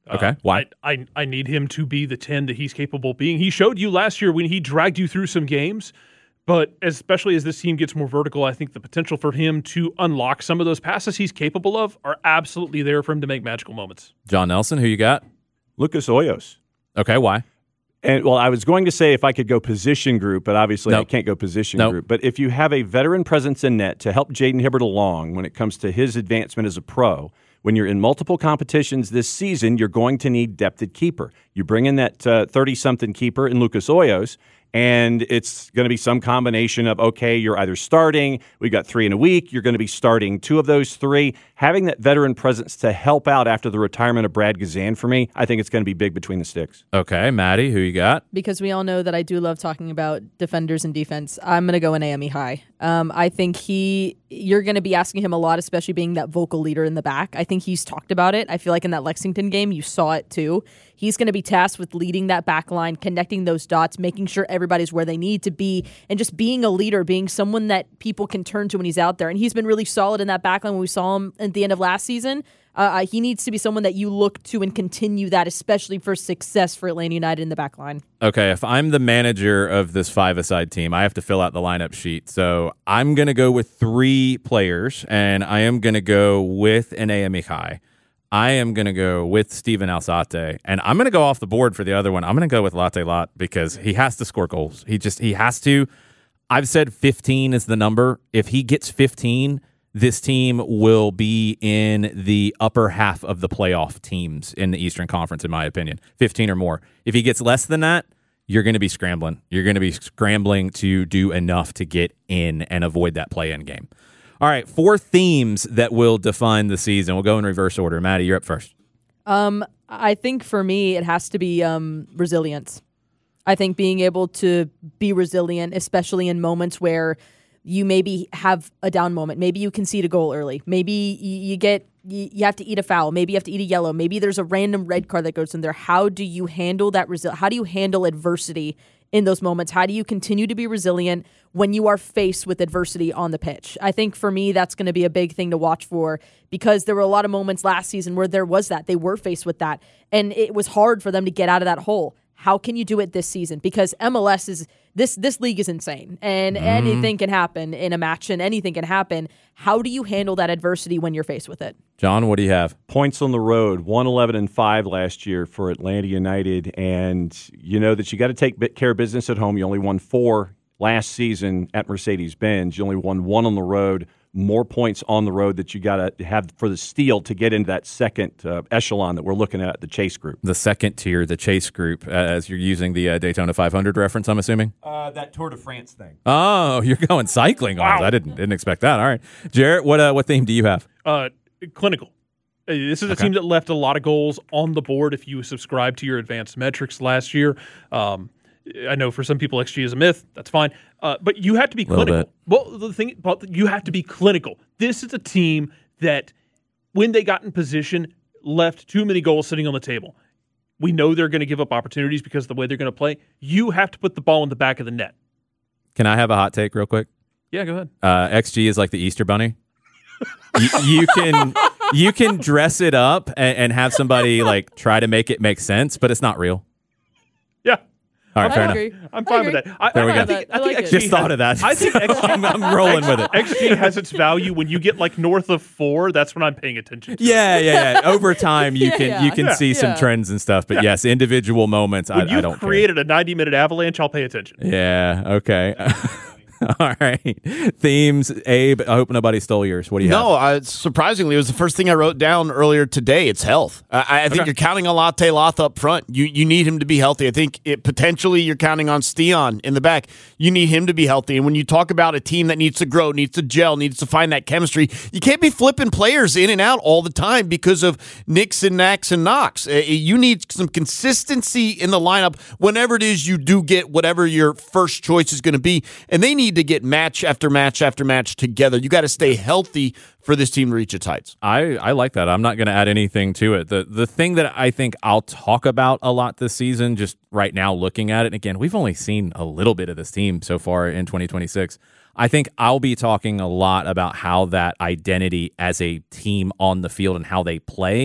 Okay, Uh, why? I, I I need him to be the ten that he's capable of being. He showed you last year when he dragged you through some games, but especially as this team gets more vertical, I think the potential for him to unlock some of those passes he's capable of are absolutely there for him to make magical moments. John Nelson, who you got? Lucas Hoyos. Okay, why? And well, I was going to say if I could go position group, but obviously Nope. I can't go position Nope. group. But if you have a veteran presence in net to help Jaden Hibbert along when it comes to his advancement as a pro, when you're in multiple competitions this season, you're going to need depth at keeper. You bring in that thirty-something keeper in Lucas Hoyos, and it's going to be some combination of, okay, you're either starting, we've got three in a week, you're going to be starting two of those three. Having that veteran presence to help out after the retirement of Brad Gazan, for me, I think it's going to be big between the sticks. Okay, Maddie, who you got? Because we all know that I do love talking about defenders and defense, I'm going to go in A M E High. Um, I think he, you're going to be asking him a lot, especially being that vocal leader in the back. I think he's talked about it. I feel like in that Lexington game, you saw it too. He's going to be tasked with leading that back line, connecting those dots, making sure everybody's where they need to be, and just being a leader, being someone that people can turn to when he's out there. And he's been really solid in that back line when we saw him at the end of last season. Uh, he needs to be someone that you look to and continue that, especially for success for Atlanta United in the back line. Okay, if I'm the manager of this five-a-side team, I have to fill out the lineup sheet. So I'm going to go with three players, and I am going to go with an A M E High. I am going to go with Steven Alzate, and I'm going to go off the board for the other one. I'm going to go with Latte Lot because he has to score goals. He just he has to. I've said fifteen is the number. If he gets fifteen, this team will be in the upper half of the playoff teams in the Eastern Conference, in my opinion. fifteen or more. If he gets less than that, you're going to be scrambling. You're going to be scrambling to do enough to get in and avoid that play-in game. All right, four themes that will define the season. We'll go in reverse order. Maddie, you're up first. Um, I think for me, it has to be um, resilience. I think being able to be resilient, especially in moments where you maybe have a down moment. Maybe you concede a goal early. Maybe you, you get you, you have to eat a foul. Maybe you have to eat a yellow. Maybe there's a random red card that goes in there. How do you handle that? Resi- how do you handle adversity in those moments? How do you continue to be resilient when you are faced with adversity on the pitch? I think for me, that's going to be a big thing to watch for, because there were a lot of moments last season where there was that. They were faced with that, and it was hard for them to get out of that hole. How can you do it this season? Because M L S is this this league is insane, and mm-hmm. anything can happen in a match, and anything can happen. How do you handle that adversity when you're faced with it? John, what do you have? Points on the road, one eleven and five last year for Atlanta United, and you know that you got to take care of business at home. You only won four last season at Mercedes-Benz. You only won one on the road. More points on the road that you got to have for the Steel to get into that second uh, echelon that we're looking at, the Chase Group. The second tier, the Chase Group, uh, as you're using the uh, Daytona five hundred reference, I'm assuming? Uh, that Tour de France thing. Oh, you're going cycling on Wow. us. I didn't didn't expect that. All right. Jarrett, what uh, what theme do you have? Uh, clinical. Uh, This is a Okay. team that left a lot of goals on the board if you subscribe to your advanced metrics last year. Um, I know for some people X G is a myth. That's fine. Uh, but you have to be Little clinical. bit. Well, the thing, but you have to be clinical. This is a team that, when they got in position, left too many goals sitting on the table. We know they're going to give up opportunities because of the way they're going to play. You have to put the ball in the back of the net. Can I have a hot take real quick? Yeah, go ahead. Uh, X G is like the Easter Bunny. you, you can you can dress it up and, and have somebody like try to make it make sense, but it's not real. Yeah. All right, I fair agree. enough. I'm fine agree. with that. I, There we I, go. I think, I I think like it. X G Just thought has- of that. I think X G, I'm, I'm rolling with it. X G has its value when you get like north of four. That's when I'm paying attention to it. Yeah, yeah, yeah. Over time, you Yeah, can yeah. you can Yeah. see some Yeah. trends and stuff. But yes, individual moments, I, When I you've don't created a ninety minute avalanche, I'll pay attention. care. Yeah. Okay. All right. Themes. Abe, I hope nobody stole yours. What do you No, have? uh, surprisingly, it was the first thing I wrote down earlier today. It's health. I, I think Okay. you're counting on Latte Loth up front. You you need him to be healthy. I think it, potentially you're counting on Steon in the back. You need him to be healthy. And when you talk about a team that needs to grow, needs to gel, needs to find that chemistry, you can't be flipping players in and out all the time because of nicks and knacks and knocks. Uh, you need some consistency in the lineup whenever it is you do get whatever your first choice is going to be. And they need to get match after match after match together. You got to stay healthy for this team to reach its heights. I, I like that. I'm not going to add anything to it. The the thing that I think I'll talk about a lot this season, just right now looking at it, and again, we've only seen a little bit of this team so far in twenty twenty-six. I think I'll be talking a lot about how that identity as a team on the field and how they play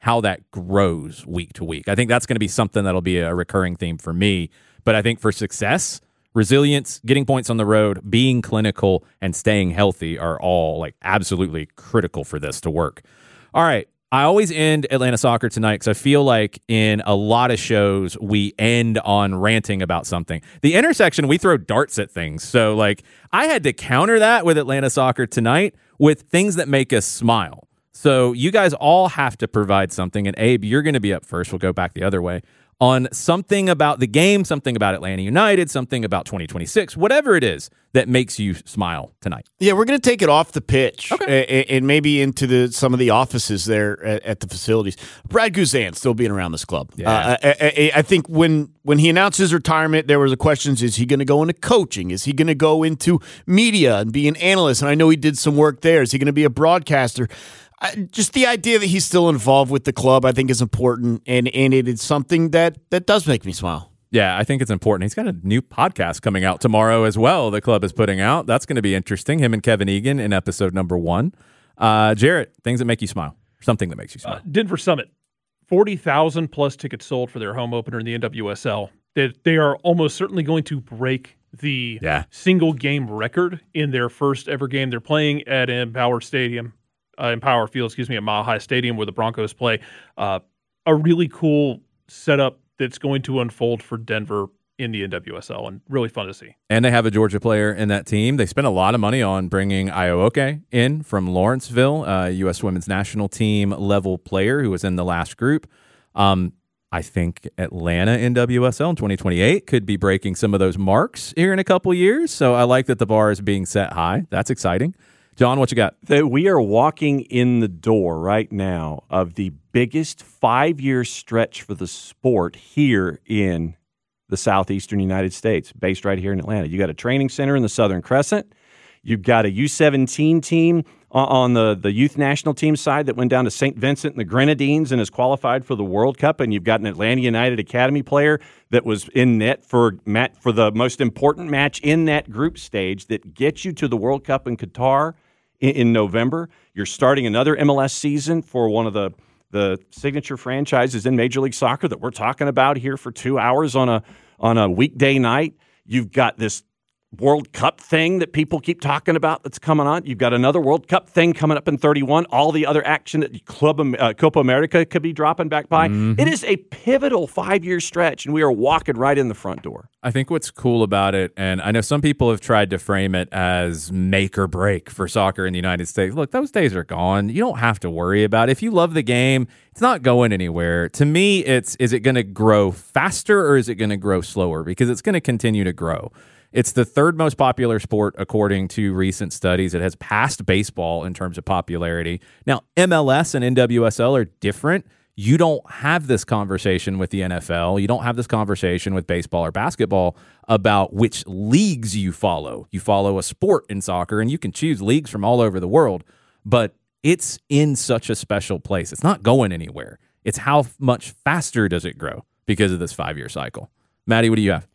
how that grows week to week. I think that's going to be something that'll be a recurring theme for me. But I think for success, resilience, getting points on the road, being clinical, and staying healthy are all like absolutely critical for this to work. All right. I always end Atlanta Soccer Tonight because I feel like in a lot of shows we end on ranting about something. The intersection, we throw darts at things. So like I had to counter that with Atlanta Soccer Tonight with things that make us smile. So you guys all have to provide something. And Abe, you're going to be up first. We'll go back the other way. On something about the game, something about Atlanta United, something about twenty twenty-six, whatever it is that makes you smile tonight. Yeah, we're going to take it off the pitch okay. and, and maybe into the some of the offices there at, at the facilities. Brad Guzan still being around this club. Yeah. Uh, I, I, I think when when he announced his retirement, there was a question: is he going to go into coaching? Is he going to go into media and be an analyst? And I know he did some work there. Is he going to be a broadcaster? I, just the idea that he's still involved with the club, I think, is important, and and it is something that that does make me smile. Yeah, I think it's important. He's got a new podcast coming out tomorrow as well. The club is putting out. That's going to be interesting. Him and Kevin Egan in episode number one. Uh, Jarrett, things that make you smile. Something that makes you smile. Uh, Denver Summit, forty thousand plus tickets sold for their home opener in the N W S L. They, they are almost certainly going to break the yeah. single game record in their first ever game. They're playing at Empower Stadium. Uh, Empower Field, excuse me, at Mile High Stadium where the Broncos play. Uh, a really cool setup that's going to unfold for Denver in the N W S L, and really fun to see. And they have a Georgia player in that team. They spent a lot of money on bringing Ioke in from Lawrenceville, uh, U S women's national team level player who was in the last group. Um, I think Atlanta N W S L in twenty twenty-eight could be breaking some of those marks here in a couple years. So I like that the bar is being set high. That's exciting. John, what you got? That we are walking in the door right now of the biggest five-year stretch for the sport here in the southeastern United States, based right here in Atlanta. You got a training center in the Southern Crescent. You've got a U seventeen team on the, the youth national team side that went down to Saint Vincent and the Grenadines and is qualified for the World Cup. And you've got an Atlanta United Academy player that was in net for mat, for the most important match in that group stage that gets you to the World Cup in Qatar in, in November. You're starting another M L S season for one of the the signature franchises in Major League Soccer that we're talking about here for two hours on a on a weekday night. You've got this World Cup thing that people keep talking about that's coming on. You've got another World Cup thing coming up in thirty-one. All the other action that Club uh, Copa America could be dropping back by. Mm-hmm. It is a pivotal five-year stretch, and we are walking right in the front door. I think what's cool about it, and I know some people have tried to frame it as make or break for soccer in the United States. Look, those days are gone. You don't have to worry about it. If you love the game, it's not going anywhere. To me, it's is it going to grow faster or is it going to grow slower? Because it's going to continue to grow. It's the third most popular sport according to recent studies. It has passed baseball in terms of popularity. Now, M L S and N W S L are different. You don't have this conversation with the N F L. You don't have this conversation with baseball or basketball about which leagues you follow. You follow a sport in soccer, and you can choose leagues from all over the world, but it's in such a special place. It's not going anywhere. It's how much faster does it grow because of this five-year cycle. Maddie, what do you have?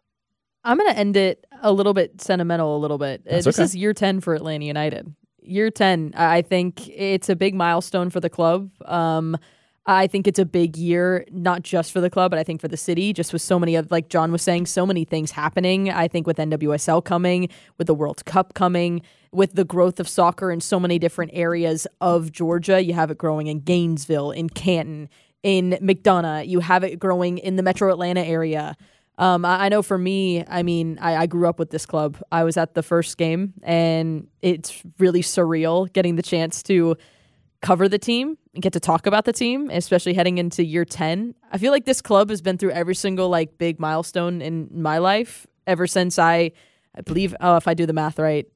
I'm going to end it a little bit sentimental, a little bit. That's this okay. is year ten for Atlanta United. Year ten, I think it's a big milestone for the club. Um, I think it's a big year, not just for the club, but I think for the city, just with so many of, like John was saying, so many things happening. I think with N W S L coming, with the World Cup coming, with the growth of soccer in so many different areas of Georgia. You have it growing in Gainesville, in Canton, in McDonough. You have it growing in the metro Atlanta area. Um, I, I know for me, I mean, I, I grew up with this club. I was at the first game, and it's really surreal getting the chance to cover the team and get to talk about the team, especially heading into year ten. I feel like this club has been through every single like big milestone in my life ever since I, I believe, oh, if I do the math right,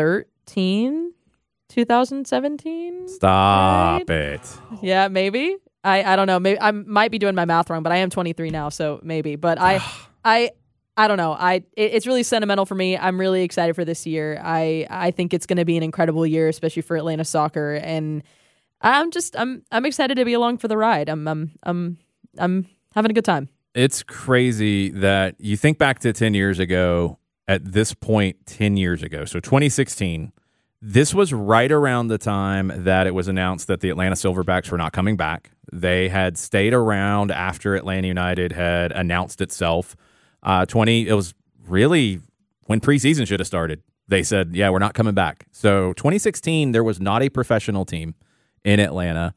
thirteen, twenty seventeen. Stop right? it. Yeah, maybe. I, I don't know. Maybe I might be doing my math wrong, but I am twenty-three now, so maybe. But I, I, I don't know. I it, it's really sentimental for me. I'm really excited for this year. I I think it's going to be an incredible year, especially for Atlanta soccer, and I'm just I'm I'm excited to be along for the ride. I'm I'm I'm I'm having a good time. It's crazy that you think back to ten years ago. At this point, ten years ago, so twenty sixteen, This was right around the time that it was announced that the Atlanta Silverbacks were not coming back. They had stayed around after Atlanta United had announced itself. Uh, twenty, it was really when preseason should have started. They said, yeah, we're not coming back. So twenty sixteen, there was not a professional team in Atlanta.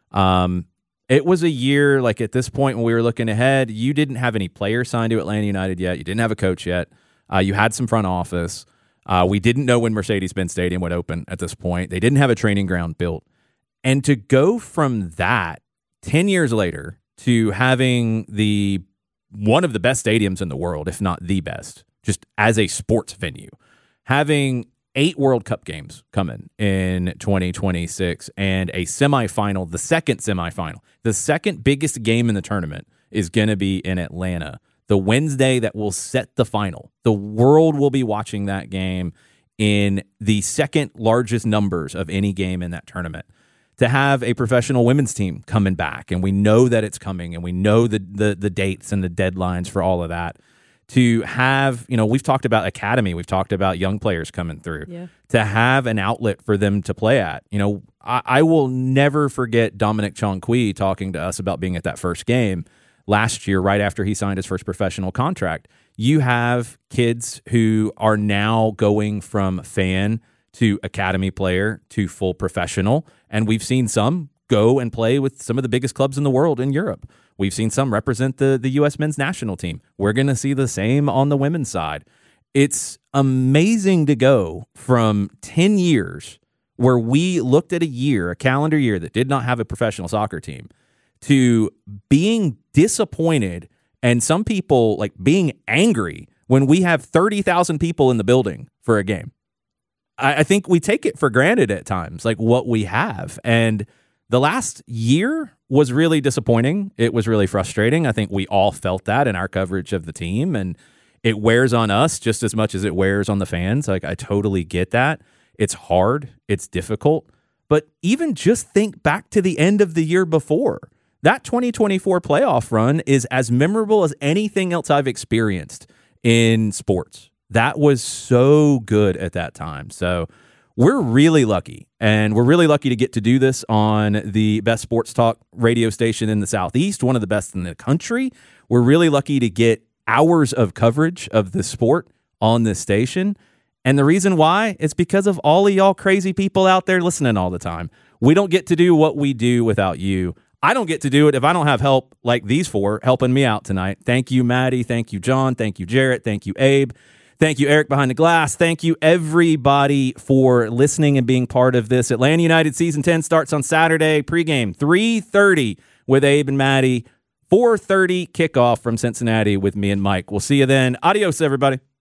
Um, it was a year, like at this point when we were looking ahead, you didn't have any players signed to Atlanta United yet. You didn't have a coach yet. Uh, you had some front office. Uh, we didn't know when Mercedes-Benz Stadium would open at this point. They didn't have a training ground built. And to go from that ten years later to having the one of the best stadiums in the world, if not the best, just as a sports venue, having eight World Cup games coming in twenty twenty-six and a semifinal, the second semifinal, the second biggest game in the tournament is going to be in Atlanta. The Wednesday that will set the final. The world will be watching that game in the second largest numbers of any game in that tournament. To have a professional women's team coming back, and we know that it's coming, and we know the the, the dates and the deadlines for all of that. To have, you know, we've talked about academy, we've talked about young players coming through. Yeah. To have an outlet for them to play at. You know, I, I will never forget Dominic Chonqui talking to us about being at that first game last year, right after he signed his first professional contract. You have kids who are now going from fan to academy player to full professional, and we've seen some go and play with some of the biggest clubs in the world in Europe. We've seen some represent the, the U S men's national team. We're going to see the same on the women's side. It's amazing to go from ten years where we looked at a year, a calendar year that did not have a professional soccer team, to being disappointed and some people like being angry when we have thirty thousand people in the building for a game. I, I think we take it for granted at times, like what we have. And the last year was really disappointing. It was really frustrating. I think we all felt that in our coverage of the team, and it wears on us just as much as it wears on the fans. Like, I totally get that. It's hard. It's difficult. But even just think back to the end of the year before. That twenty twenty-four playoff run is as memorable as anything else I've experienced in sports. That was so good at that time. So we're really lucky, and we're really lucky to get to do this on the best sports talk radio station in the Southeast, one of the best in the country. We're really lucky to get hours of coverage of the sport on this station. And the reason why is because of all of y'all crazy people out there listening all the time. We don't get to do what we do without you. I don't get to do it if I don't have help like these four helping me out tonight. Thank you, Maddie. Thank you, John. Thank you, Jarrett. Thank you, Abe. Thank you, Eric behind the glass. Thank you, everybody, for listening and being part of this. Atlanta United Season ten starts on Saturday. Pregame, three thirty with Abe and Maddie. four thirty kickoff from Cincinnati with me and Mike. We'll see you then. Adios, everybody.